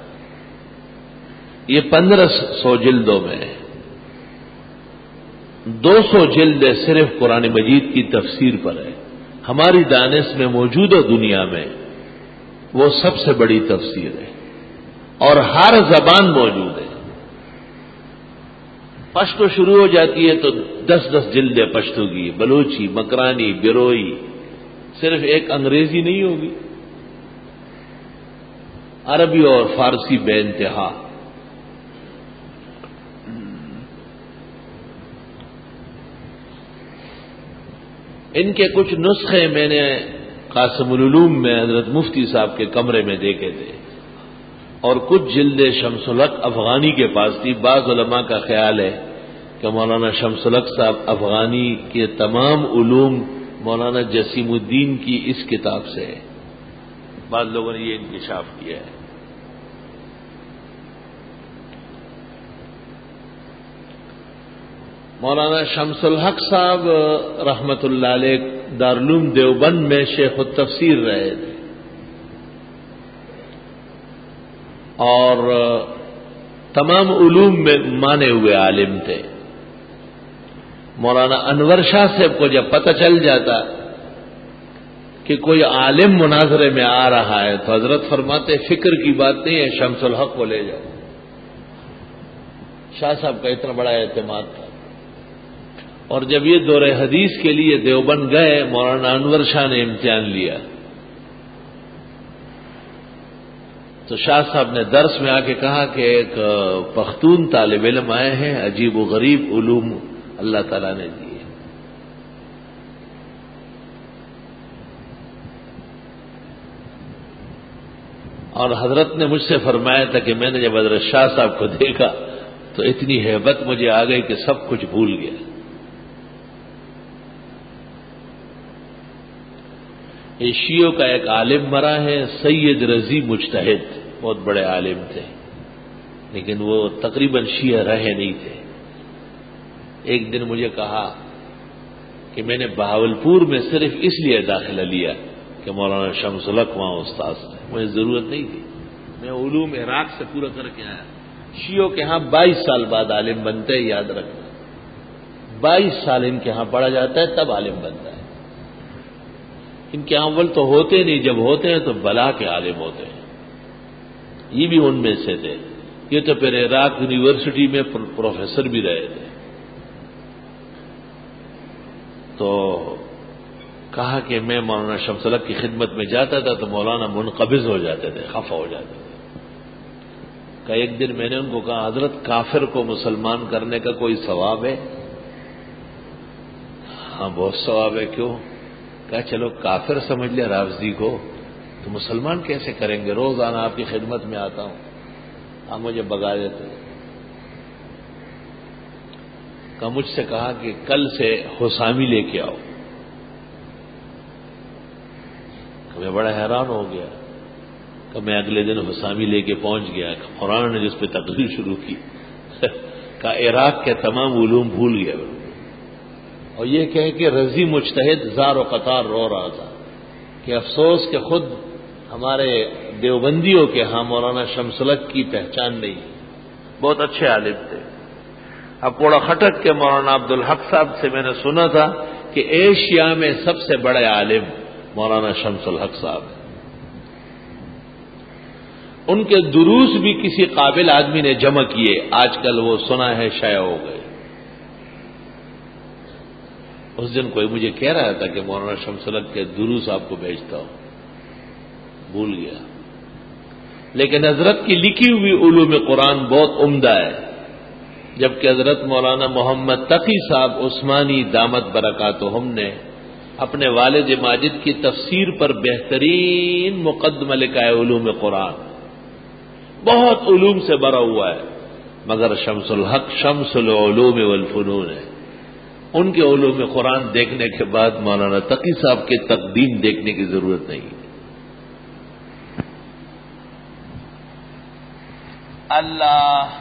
یہ 1500 جلدوں میں ہے، 200 جلد صرف قرآن مجید کی تفسیر پر ہے۔ ہماری دانش میں موجودہ دنیا میں وہ سب سے بڑی تفسیر ہے، اور ہر زبان موجود ہے۔ پشتو شروع ہو جاتی ہے تو 10 جلدیں پشتو کی، بلوچی، مکرانی، بیروئی، صرف ایک انگریزی نہیں ہوگی، عربی اور فارسی بے انتہا۔ ان کے کچھ نسخے میں نے قاسم العلوم میں حضرت مفتی صاحب کے کمرے میں دیکھے تھے، اور کچھ جلدیں شمس الحق افغانی کے پاس تھی۔ بعض علماء کا خیال ہے کہ مولانا شمس الحق صاحب افغانی کے تمام علوم مولانا جسیم الدین کی اس کتاب سے ہے۔ بعض لوگوں نے یہ انکشاف کیا ہے۔ مولانا شمس الحق صاحب رحمت اللہ علیہ دارالعلوم دیوبند میں شیخ التفسیر رہے تھے، اور تمام علوم میں مانے ہوئے عالم تھے۔ مولانا انور شاہ صاحب کو جب پتہ چل جاتا کہ کوئی عالم مناظرے میں آ رہا ہے تو حضرت فرماتے فکر کی بات نہیں ہے، شمس الحق کو لے جاؤ۔ شاہ صاحب کا اتنا بڑا اعتماد تھا۔ اور جب یہ دور حدیث کے لیے دیوبند گئے، مولانا انور شاہ نے امتحان لیا، تو شاہ صاحب نے درس میں آ کے کہا کہ ایک پختون طالب علم آئے ہیں، عجیب و غریب علوم اللہ تعالیٰ نے دیے۔ اور حضرت نے مجھ سے فرمایا تھا کہ میں نے جب حضرت شاہ صاحب کو دیکھا تو اتنی ہیبت مجھے آ گئی کہ سب کچھ بھول گیا۔ شیعوں کا ایک عالم مرا ہے، سید رضی مجتہد، بہت بڑے عالم تھے، لیکن وہ تقریباً شیعہ رہے نہیں تھے۔ ایک دن مجھے کہا کہ میں نے بہاولپور میں صرف اس لیے داخلہ لیا کہ مولانا شمس الحق وہاں استاذ تھے، مجھے ضرورت نہیں تھی، میں علوم عراق سے پورا کر کے آیا، شیعوں کے ہاں 22 سال بعد عالم بنتے ہیں، یاد رکھنا، 22 سال ان کے ہاں پڑھا جاتا ہے تب عالم بنتا ہے۔ ان کے ہاں اول تو ہوتے نہیں، جب ہوتے ہیں تو بلا کے عالم ہوتے ہیں۔ یہ بھی ان میں سے تھے، یہ تو پھر عراق یونیورسٹی میں پروفیسر بھی رہے تھے۔ تو کہا کہ میں مولانا شمس الحق کی خدمت میں جاتا تھا تو مولانا منقبض ہو جاتے تھے، خفا ہو جاتے تھے۔ کہ ایک دن میں نے ان کو کہا حضرت کافر کو مسلمان کرنے کا کوئی ثواب ہے؟ ہاں بہت ثواب ہے، کیوں؟ کہا چلو کافر سمجھ لیا رافضی کو تو مسلمان کیسے کریں گے؟ روزانہ آپ کی خدمت میں آتا ہوں، آپ مجھے بگا دیتے۔ کہ مجھ سے کہا کہ کل سے حسامی لے کے آؤ۔ کہ میں بڑا حیران ہو گیا کہ میں اگلے دن حسامی لے کے پہنچ گیا، قرآن نے جس پہ تقریر شروع کی کہ عراق کے تمام علوم بھول گیا، اور یہ کہہ کہ رضی مجتہد زار و قطار رو رہا تھا کہ افسوس کہ خود ہمارے دیوبندیوں کے ہاں مولانا شمس الحق کی پہچان نہیں، بہت اچھے عالم تھے۔ اب کوڑا خٹک کے مولانا عبدالحق صاحب سے میں نے سنا تھا کہ ایشیا میں سب سے بڑے عالم مولانا شمس الحق صاحب ہیں۔ ان کے دروس بھی کسی قابل آدمی نے جمع کیے، آج کل وہ سنا ہے شائع ہو گئے۔ اس دن کوئی مجھے کہہ رہا تھا کہ مولانا شمس الحق کے دروس آپ کو بھیجتا ہوں، بھول گیا۔ لیکن حضرت کی لکھی ہوئی علوم قرآن بہت عمدہ ہے، جبکہ حضرت مولانا محمد تقی صاحب عثمانی دامت برکاتہم نے اپنے والد ماجد کی تفسیر پر بہترین مقدمہ لکھا ہے علوم قرآن، بہت علوم سے بھرا ہوا ہے، مگر شمس الحق شمس العلوم والفنون ہے۔ ان کے علوم قرآن دیکھنے کے بعد مولانا تقی صاحب کی تقدیم دیکھنے کی ضرورت نہیں۔ اللہ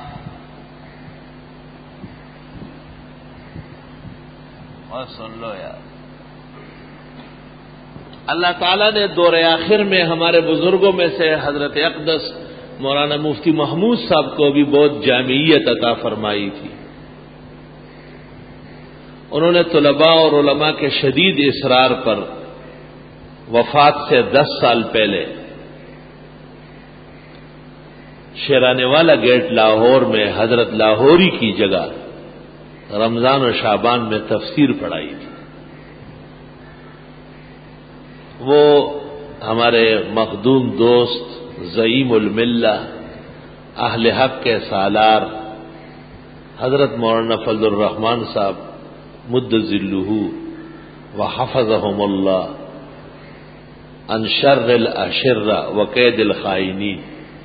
اور سن لو یار، اللہ تعالیٰ نے دور آخر میں ہمارے بزرگوں میں سے حضرت اقدس مولانا مفتی محمود صاحب کو بھی بہت جامعیت عطا فرمائی تھی۔ انہوں نے طلباء اور علماء کے شدید اصرار پر وفات سے 10 سال پہلے شیرانے والا گیٹ لاہور میں حضرت لاہوری کی جگہ رمضان و شعبان میں تفسیر پڑھائی تھی۔ وہ ہمارے مخدوم دوست زعیم الملہ اہل حق کے سالار حضرت مولانا فضل الرحمان صاحب مد ذلہ وحفظہم اللہ عن شر الاشرہ وقید الخائنین،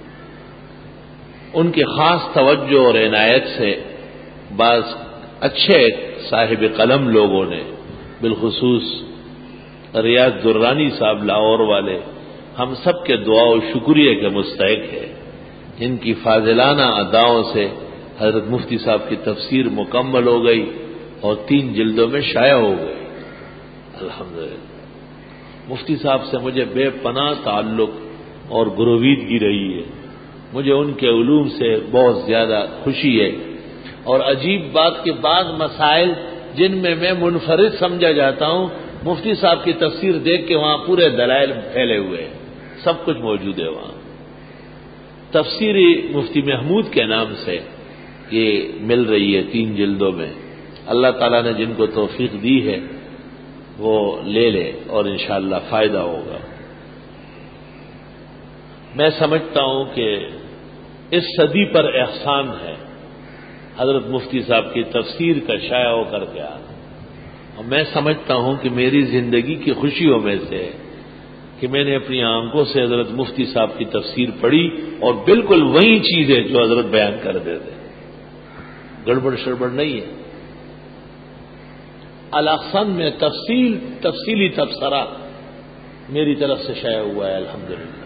ان کی خاص توجہ اور عنایت سے بعض اچھے صاحب قلم لوگوں نے، بالخصوص ریاض درانی صاحب لاہور والے، ہم سب کے دعا و شکریہ کے مستحق ہے۔ ان کی فاضلانہ اداؤں سے حضرت مفتی صاحب کی تفسیر مکمل ہو گئی اور 3 جلدوں میں شائع ہو گئی، الحمدللہ۔ مفتی صاحب سے مجھے بے پناہ تعلق اور گرویدگی رہی ہے، مجھے ان کے علوم سے بہت زیادہ خوشی ہے، اور عجیب بات کہ بعض مسائل جن میں میں منفرد سمجھا جاتا ہوں، مفتی صاحب کی تفسیر دیکھ کے وہاں پورے دلائل پھیلے ہوئے ہیں، سب کچھ موجود ہے وہاں۔ تفسیری مفتی محمود کے نام سے یہ مل رہی ہے 3 جلدوں میں، اللہ تعالیٰ نے جن کو توفیق دی ہے وہ لے لے اور انشاءاللہ فائدہ ہوگا۔ میں سمجھتا ہوں کہ اس صدی پر احسان ہے حضرت مفتی صاحب کی تفسیر کا شائع ہو کر کے آنا، اور میں سمجھتا ہوں کہ میری زندگی کی خوشیوں میں سے کہ میں نے اپنی آنکھوں سے حضرت مفتی صاحب کی تفسیر پڑھی اور بالکل وہی چیز ہے جو حضرت بیان کر دیتے، گڑبڑ شڑبڑ نہیں ہے۔ الاقسام میں تفصیلی تبصرہ میری طرف سے شائع ہوا ہے، الحمدللہ۔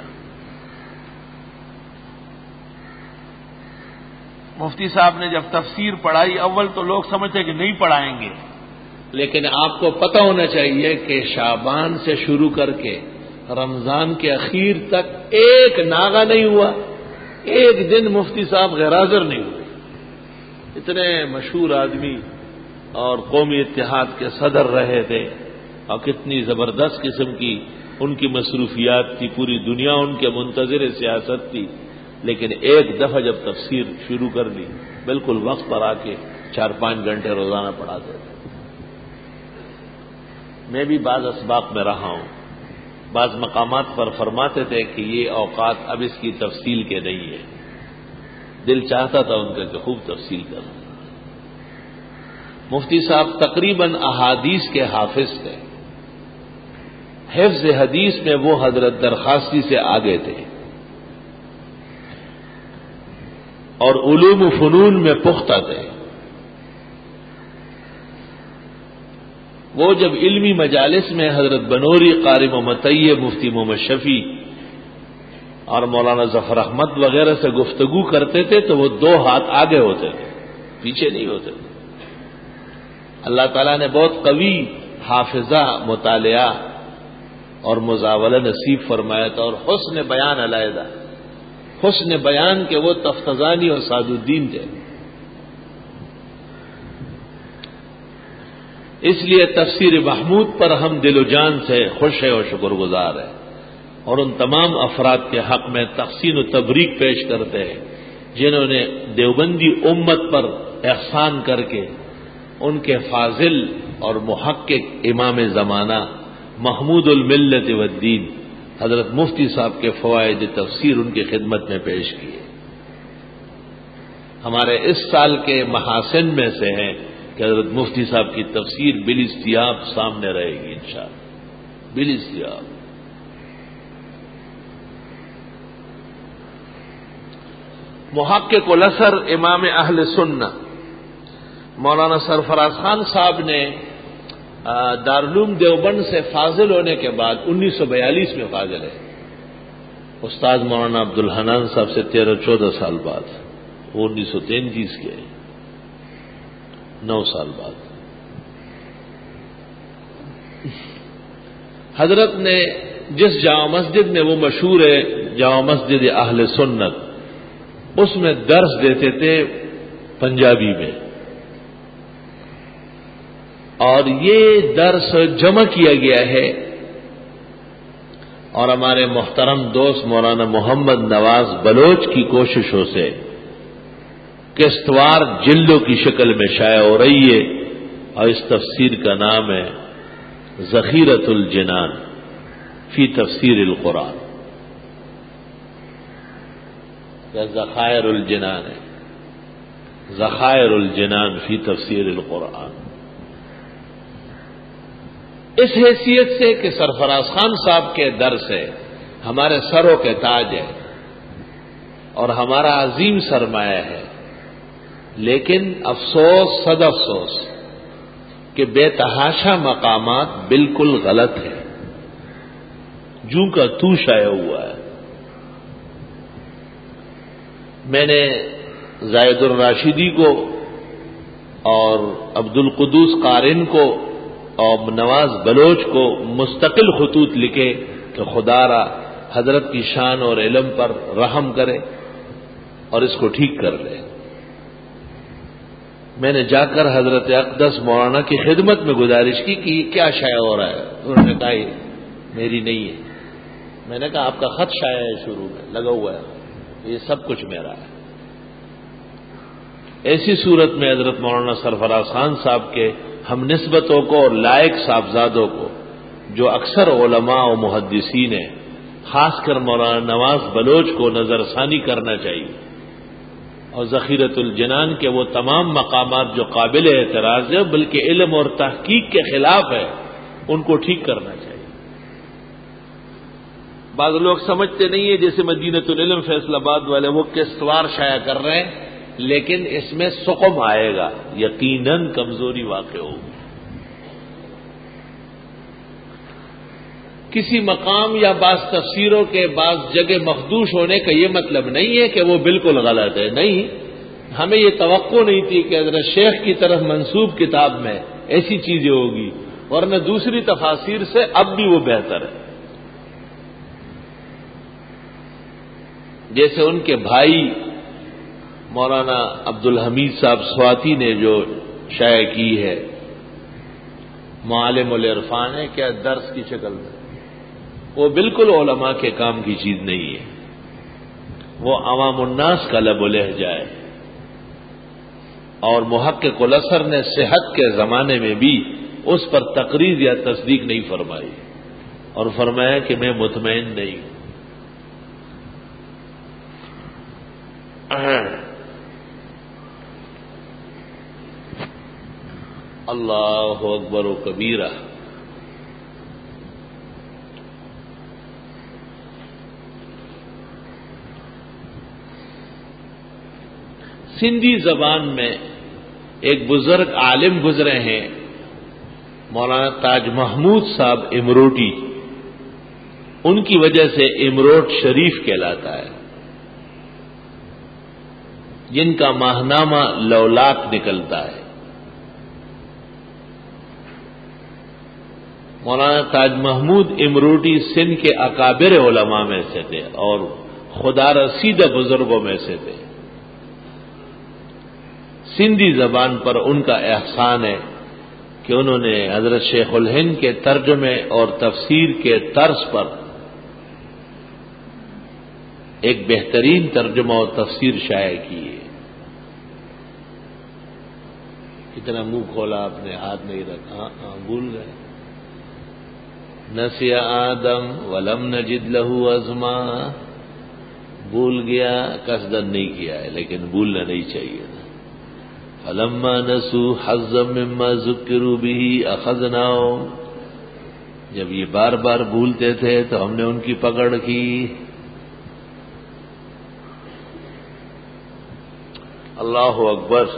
مفتی صاحب نے جب تفسیر پڑھائی، اول تو لوگ سمجھتے کہ نہیں پڑھائیں گے، لیکن آپ کو پتہ ہونا چاہیے کہ شعبان سے شروع کر کے رمضان کے اخیر تک ایک ناغہ نہیں ہوا، ایک دن مفتی صاحب غیر حاضر نہیں ہوئے. اتنے مشہور آدمی اور قومی اتحاد کے صدر رہے تھے اور کتنی زبردست قسم کی ان کی مصروفیات تھی، پوری دنیا ان کے منتظر سیاست تھی، لیکن ایک دفعہ جب تفسیر شروع کر لی بالکل وقت پر آ کے 4-5 گھنٹے روزانہ پڑھاتے تھے. میں بھی بعض اسباق میں رہا ہوں، بعض مقامات پر فرماتے تھے کہ یہ اوقات اب اس کی تفصیل کے نہیں ہے. دل چاہتا تھا ان کا کہ خوب تفصیل کروں. مفتی صاحب تقریباً احادیث کے حافظ تھے. حفظ حدیث میں وہ حضرت درخواستی سے آگے تھے اور علوم و فنون میں پختہ تھے. وہ جب علمی مجالس میں حضرت بنوری قاری مطیب مفتی محمد شفیع اور مولانا ظفر احمد وغیرہ سے گفتگو کرتے تھے تو وہ 2 ہاتھ آگے ہوتے تھے، پیچھے نہیں ہوتے تھے. اللہ تعالیٰ نے بہت قوی حافظہ، مطالعہ اور مزاولہ نصیب فرمایا تھا، اور حسن بیان علیحدہ. حسن بیان کے وہ تفتزانی اور سعد الدین تھے. اس لیے تفسیر محمود پر ہم دل و جان سے خوش ہیں اور شکر گزار ہیں، اور ان تمام افراد کے حق میں تحسین و تبریک پیش کرتے ہیں جنہوں نے دیوبندی امت پر احسان کر کے ان کے فاضل اور محقق امام زمانہ محمود الملت والدین حضرت مفتی صاحب کے فوائد تفسیر ان کی خدمت میں پیش کیے. ہمارے اس سال کے محاسن میں سے ہیں کہ حضرت مفتی صاحب کی تفسیر بالاستیاب سامنے رہے گی انشاءاللہ، بالاستیاب. محقق الاثر امام اہل سنہ مولانا سرفراز خان صاحب نے دارالعلوم دیوبند سے فاضل ہونے کے بعد 1942 میں فاضل ہے. استاد مولانا عبدالحنان صاحب سے 13-14 سال بعد، وہ 1933 کے 9 سال بعد. حضرت نے جس جامع مسجد میں وہ مشہور ہے جامع مسجد اہل سنت، اس میں درس دیتے تھے پنجابی میں، اور یہ درس جمع کیا گیا ہے اور ہمارے محترم دوست مولانا محمد نواز بلوچ کی کوششوں سے قسطوار جلدوں کی شکل میں شائع ہو رہی ہے، اور اس تفسیر کا نام ہے ذخیرۃ الجنان فی تفسیر القرآن، یا ذخائر الجنان ہے، ذخائر الجنان فی تفسیر القرآن. اس حیثیت سے کہ سرفراز خان صاحب کے در سے ہمارے سروں کے تاج ہے اور ہمارا عظیم سرمایہ ہے، لیکن افسوس صد افسوس کہ بے تحاشا مقامات بالکل غلط ہے، جوں کا تو شائع ہوا ہے. میں نے زاہد الراشدی کو اور عبد القدوس قارن کو اور نواز بلوچ کو مستقل خطوط لکھے کہ خدا را حضرت کی شان اور علم پر رحم کرے اور اس کو ٹھیک کر لے. میں نے جا کر حضرت اقدس مولانا کی خدمت میں گزارش کی کہ یہ کیا شائع ہو رہا ہے. انہوں نے کہا یہ میری نہیں ہے. میں نے کہا آپ کا خط شائع ہے، شروع میں لگا ہوا ہے، یہ سب کچھ میرا ہے. ایسی صورت میں حضرت مولانا سرفراز خان صاحب کے ہم نسبتوں کو اور لائق صاحبزادوں کو جو اکثر علماء و محدثین ہیں، خاص کر مولانا نواز بلوچ کو نظر ثانی کرنا چاہیے، اور ذخیرۃ الجنان کے وہ تمام مقامات جو قابل اعتراض ہے بلکہ علم اور تحقیق کے خلاف ہے ان کو ٹھیک کرنا چاہیے. بعض لوگ سمجھتے نہیں ہیں جیسے مدینۃ العلم فیصل آباد والے وہ قسطوار شائع کر رہے ہیں، لیکن اس میں سقم آئے گا، یقیناً کمزوری واقع ہوگی. کسی مقام یا بعض تفسیروں کے بعض جگہ مخدوش ہونے کا یہ مطلب نہیں ہے کہ وہ بالکل غلط ہے. نہیں، ہمیں یہ توقع نہیں تھی کہ حضرت شیخ کی طرف منسوب کتاب میں ایسی چیزیں ہوگی، ورنہ دوسری تفاسیر سے اب بھی وہ بہتر ہے. جیسے ان کے بھائی مولانا عبدالحمید صاحب سواتی نے جو شائع کی ہے، معالم العرفان ہے، کیا درس کی شکل میں، وہ بالکل علماء کے کام کی چیز نہیں ہے، وہ عوام الناس کا لب و لہجہ ہے۔ اور محقق الاثر نے صحت کے زمانے میں بھی اس پر تقریر یا تصدیق نہیں فرمائی اور فرمایا کہ میں مطمئن نہیں ہوں۔ اللہ اکبر و کبیرہ۔ سندھی زبان میں ایک بزرگ عالم گزرے ہیں، مولانا تاج محمود صاحب امروٹی، ان کی وجہ سے امروٹ شریف کہلاتا ہے، جن کا ماہنامہ لولاک نکلتا ہے۔ مولانا تاج محمود امروٹی سندھ کے اکابر علماء میں سے تھے اور خدا رسید بزرگوں میں سے تھے۔ سندھی زبان پر ان کا احسان ہے کہ انہوں نے حضرت شیخ الہند کے ترجمے اور تفسیر کے طرز پر ایک بہترین ترجمہ اور تفسیر شائع کی ہے۔ کتنا منہ کھولا آپ نے، ہاتھ نہیں رکھا، بھول گئے۔ نسی آدم ولم نجد لہو عزما، بھول گیا، قصدن نہیں کیا ہے لیکن بھولنا نہیں چاہیے نا۔ فلما نسوا حظا مما ذکروا به اخذناهم، جب یہ بار بار بھولتے تھے تو ہم نے ان کی پکڑ کی۔ اللہ اکبر۔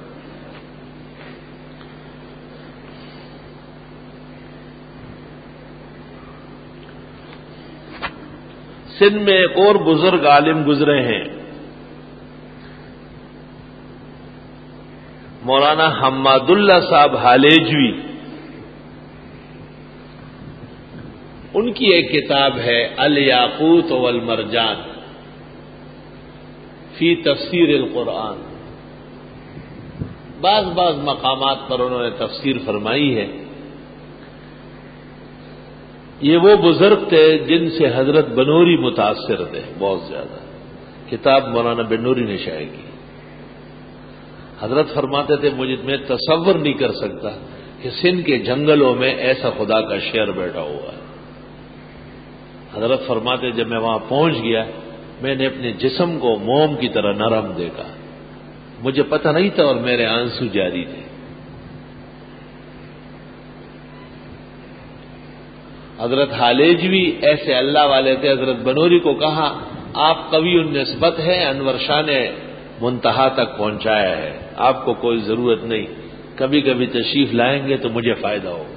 سندھ میں ایک اور بزرگ عالم گزرے ہیں، مولانا حماد اللہ صاحب حالیجوی، ان کی ایک کتاب ہے الیاقوت والمرجان فی تفسیر القرآن۔ بعض مقامات پر انہوں نے تفسیر فرمائی ہے۔ یہ وہ بزرگ تھے جن سے حضرت بنوری متاثر تھے بہت زیادہ۔ کتاب مولانا بنوری نے شائع کی۔ حضرت فرماتے تھے میں تصور نہیں کر سکتا کہ سندھ کے جنگلوں میں ایسا خدا کا شعر بیٹھا ہوا ہے۔ حضرت فرماتے جب میں وہاں پہنچ گیا میں نے اپنے جسم کو موم کی طرح نرم دیکھا، مجھے پتہ نہیں تھا اور میرے آنسو جاری تھے۔ حضرت حالیجوی ایسے اللہ والے تھے، حضرت بنوری کو کہا آپ قوی النسبت ہیں، انور شاہ نے منتہا تک پہنچایا ہے، آپ کو کوئی ضرورت نہیں، کبھی کبھی تشریف لائیں گے تو مجھے فائدہ ہوگا۔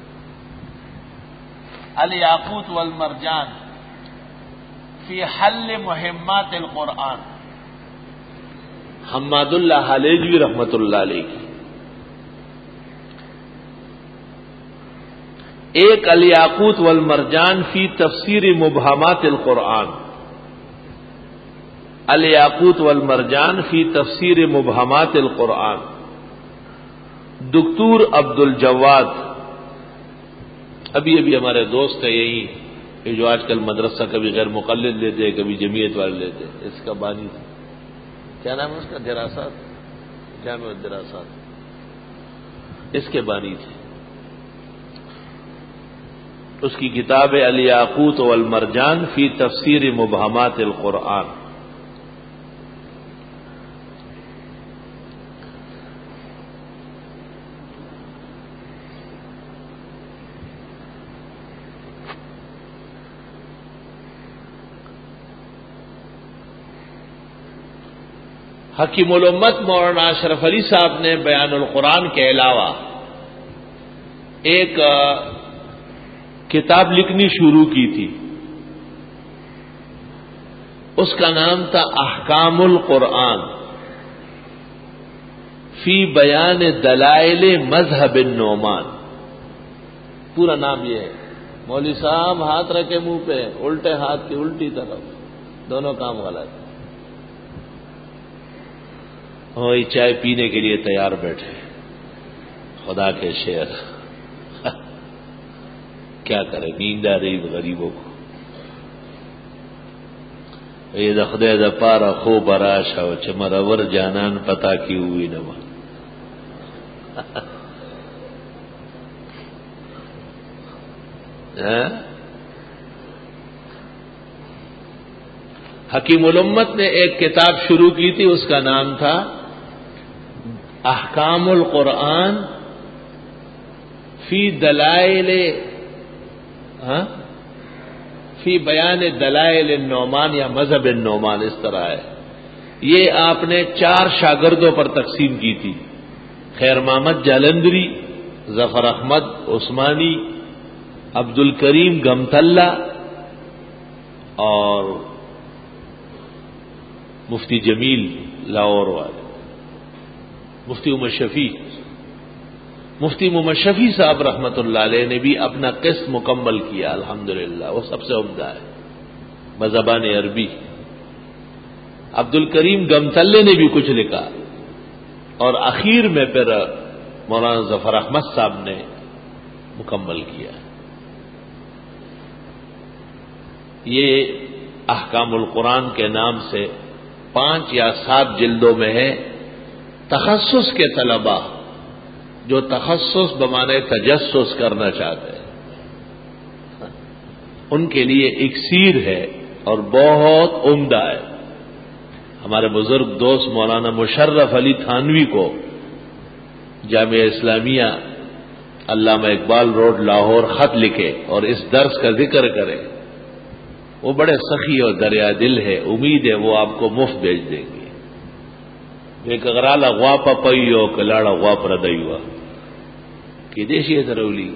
الیاقوت والمرجان فی حل مہمات القرآن، حماد اللہ حالیجوی رحمت اللہ علیہ کی ایک الیاقوت والمرجان فی تفسیر مبہمات القرآن، الیاقوت والمرجان فی تفسیر مبہمات القرآن، دکتور عبد الجواد، ابھی ہمارے دوست ہیں یہی کہ جو آج کل مدرسہ کبھی غیر مقلد لیتے ہیں کبھی جمعیت والے لیتے ہیں، اس کا بانی تھا، کیا نام ہے اس کا، دراسات، جامع الدراسات، اس کے بانی تھے۔ اس کی کتاب ہے الیاقوت والمرجان فی تفسیر مبہمات القرآن۔ حکیم الامت مولانا اشرف علی صاحب نے بیان القرآن کے علاوہ ایک کتاب لکھنی شروع کی تھی، اس کا نام تھا احکام القرآن فی بیان دلائل مذہب النعمان۔ پورا نام یہ ہے، مولوی صاحب ہاتھ رکھے منہ پہ، الٹے ہاتھ کی الٹی طرف، دونوں کام غلط ہیں. وہی چائے پینے کے لیے تیار بیٹھے، خدا کے شعر. کیا کرے، نیند آ رہی غریبوں کو. یہ د خدای د پاره خو براشه او چې مرور جانان پتا کی ہوئی نو. حکیم الامت نے ایک کتاب شروع کی تھی، اس کا نام تھا احکام القرآن فی دلائل فی بیان دلائل النعمان یا مذہب النعمان، اس طرح ہے. یہ آپ نے 4 شاگردوں پر تقسیم کی تھی، خیر محمد جالندری، ظفر احمد عثمانی، عبد الکریم گمتلہ اور مفتی جمیل لاہور والے، مفتی محمد شفیع. مفتی محمد شفیع صاحب رحمت اللہ علیہ نے بھی اپنا قسط مکمل کیا الحمدللہ، وہ سب سے عمدہ ہے بزبان عربی. عبد الکریم گمتلے نے بھی کچھ لکھا، اور اخیر میں پھر مولانا ظفر احمد صاحب نے مکمل کیا. یہ احکام القرآن کے نام سے 5 یا 7 جلدوں میں ہے. تخصص کے طلباء جو تخصص بمانے تجسس کرنا چاہتے ہیں ان کے لیے اکسیر ہے اور بہت عمدہ ہے. ہمارے بزرگ دوست مولانا مشرف علی تھانوی کو جامعہ اسلامیہ علامہ اقبال روڈ لاہور خط لکھے اور اس درس کا ذکر کرے. وہ بڑے سخی اور دریا دل ہے، امید ہے وہ آپ کو مفت بھیج دیں گے. ایک اغرالا غوا پپیو کلاڑا غوا پردیوا کی دیشی ترولی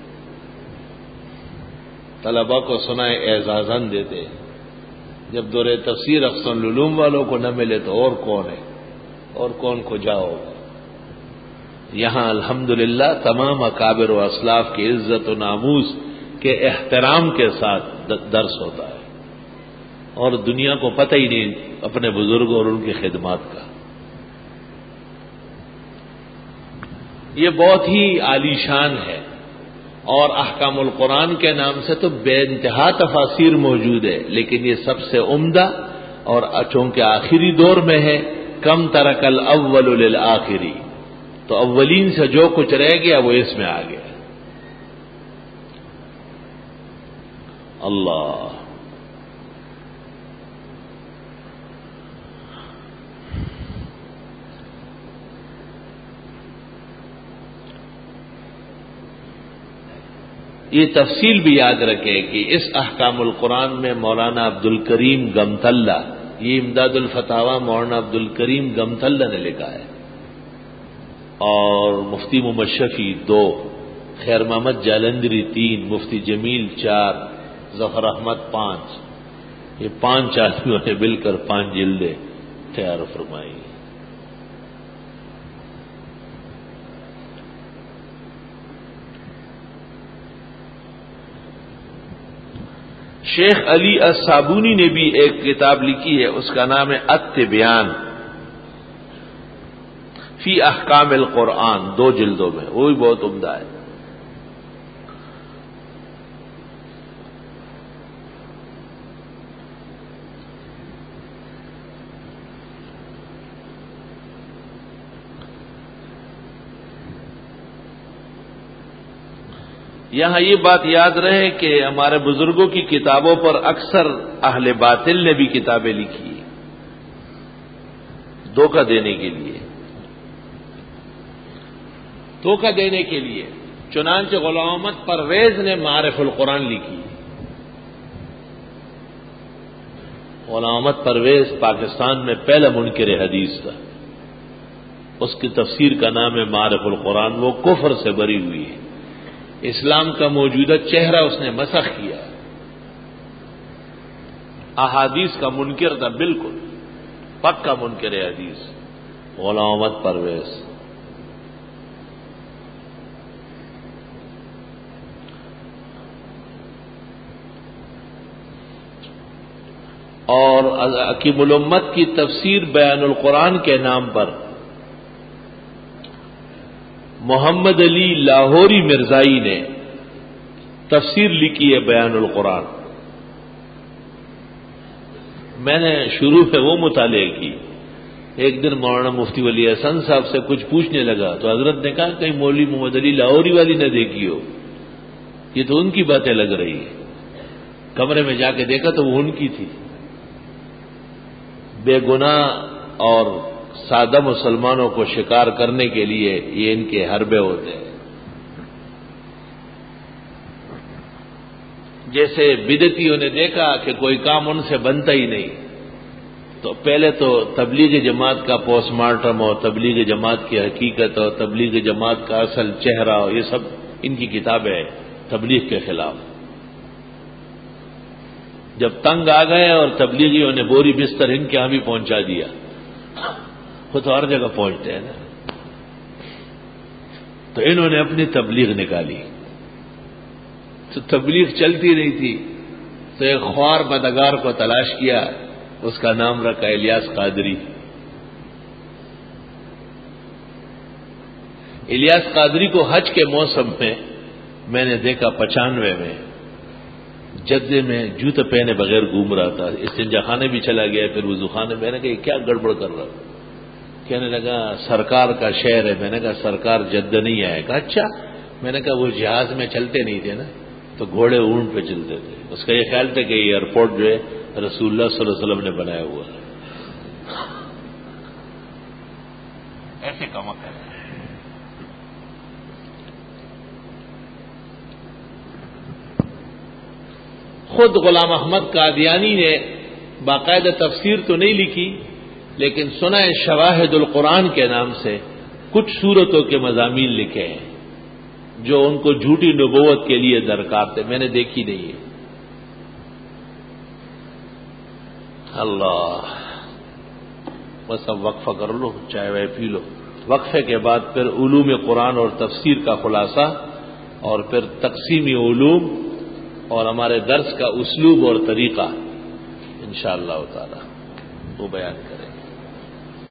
طلبا کو سنائے اعزازاً دیتے. جب دور تفسیر احسن العلوم والوں کو نہ ملے تو اور کون ہے، اور کون کو جاؤ. یہاں الحمدللہ تمام اکابر و اسلاف کی عزت و ناموس کے احترام کے ساتھ درس ہوتا ہے، اور دنیا کو پتہ ہی نہیں اپنے بزرگوں اور ان کی خدمات کا. یہ بہت ہی عالی شان ہے، اور احکام القرآن کے نام سے تو بے انتہا تفاسیر موجود ہے، لیکن یہ سب سے عمدہ اور چونکہ آخری دور میں ہے، کم ترک الاول للآخری، تو اولین سے جو کچھ رہ گیا وہ اس میں آ گیا. اللہ یہ تفصیل بھی یاد رکھے کہ اس احکام القرآن میں مولانا عبد الکریم گمتلہ، یہ امداد الفتاوی مولانا عبد الکریم گمتلہ نے لکھا ہے، اور مفتی محمد شفیع 2، خیر محمد جالندری 3، مفتی جمیل 4، ظفر احمد 5. یہ 5 آدمیوں نے مل کر 5 جلدیں تیار فرمائی. شیخ علی الصابونی نے بھی ایک کتاب لکھی ہے، اس کا نام ہے التبیان فی احکام القرآن، 2 جلدوں میں، وہ بھی بہت عمدہ ہے. یہاں یہ بات یاد رہے کہ ہمارے بزرگوں کی کتابوں پر اکثر اہل باطل نے بھی کتابیں لکھی دھوکہ دینے کے لیے. دھوکہ دینے کے لیے چنانچہ غلام احمد پرویز نے معارف القرآن لکھی. غلام احمد پرویز پاکستان میں پہلا منکر حدیث تھا. اس کی تفسیر کا نام ہے معارف القرآن. وہ کفر سے بری ہوئی ہے، اسلام کا موجودہ چہرہ اس نے مسخ کیا. احادیث کا منکر تھا، بالکل پکا منکر حدیث غلام احمد پرویز. اور حکیم الامت کی تفسیر بیان القرآن کے نام پر محمد علی لاہوری مرزائی نے تفسیر لکھی ہے بیان القرآن. میں نے شروع میں وہ مطالعے کی. ایک دن مولانا مفتی ولی حسن صاحب سے کچھ پوچھنے لگا تو حضرت نے کہا کہیں مولوی محمد علی لاہوری والی نہ دیکھی ہو, یہ تو ان کی باتیں لگ رہی ہے. کمرے میں جا کے دیکھا تو وہ ان کی تھی. بے گناہ اور سادہ مسلمانوں کو شکار کرنے کے لیے یہ ان کے حربے ہوتے ہیں. جیسے بدعتیوں نے دیکھا کہ کوئی کام ان سے بنتا ہی نہیں تو پہلے تو تبلیغ جماعت کا پوسٹ مارٹم ہو, تبلیغ جماعت کی حقیقت ہو, تبلیغ جماعت کا اصل چہرہ ہو, یہ سب ان کی کتابیں ہیں تبلیغ کے خلاف. جب تنگ آ گئے اور تبلیغیوں نے بوری بستر ان کے یہاں بھی پہنچا دیا, خود ہر جگہ پہنچتے ہیں نا, تو انہوں نے اپنی تبلیغ نکالی. تو تبلیغ چلتی نہیں تھی تو ایک خوار بدگار کو تلاش کیا, اس کا نام رکھا الیاس قادری. الیاس قادری کو حج کے موسم میں نے دیکھا 95 میں جدے میں جوتے پہنے بغیر گھوم رہا تھا. استنجا خانے بھی چلا گیا, پھر وضو خانے. میں نے کہا یہ کیا گڑبڑ کر رہا. کہنے لگا سرکار کا شہر ہے. میں نے کہا سرکار جدہ نہیں آئے گا. اچھا. میں نے کہا وہ جہاز میں چلتے نہیں تھے نا, تو گھوڑے اونٹ پہ چلتے تھے. اس کا یہ خیال تھا کہ یہ ایئرپورٹ جو ہے رسول اللہ صلی اللہ علیہ وسلم نے بنایا ہوا ہے. ایسے کام کرتے ہیں. خود غلام احمد قادیانی نے باقاعدہ تفسیر تو نہیں لکھی, لیکن سنہ شواہد القرآن کے نام سے کچھ سورتوں کے مضامین لکھے ہیں جو ان کو جھوٹی نبوت کے لیے درکار تھے. میں نے دیکھی نہیں ہے. اللہ, بس اب وقفہ کر لو, چائے وائے پی لو. وقفے کے بعد پھر علوم قرآن اور تفسیر کا خلاصہ, اور پھر تقسیمی علوم اور ہمارے درس کا اسلوب اور طریقہ انشاءاللہ تعالی وہ بیان کریں.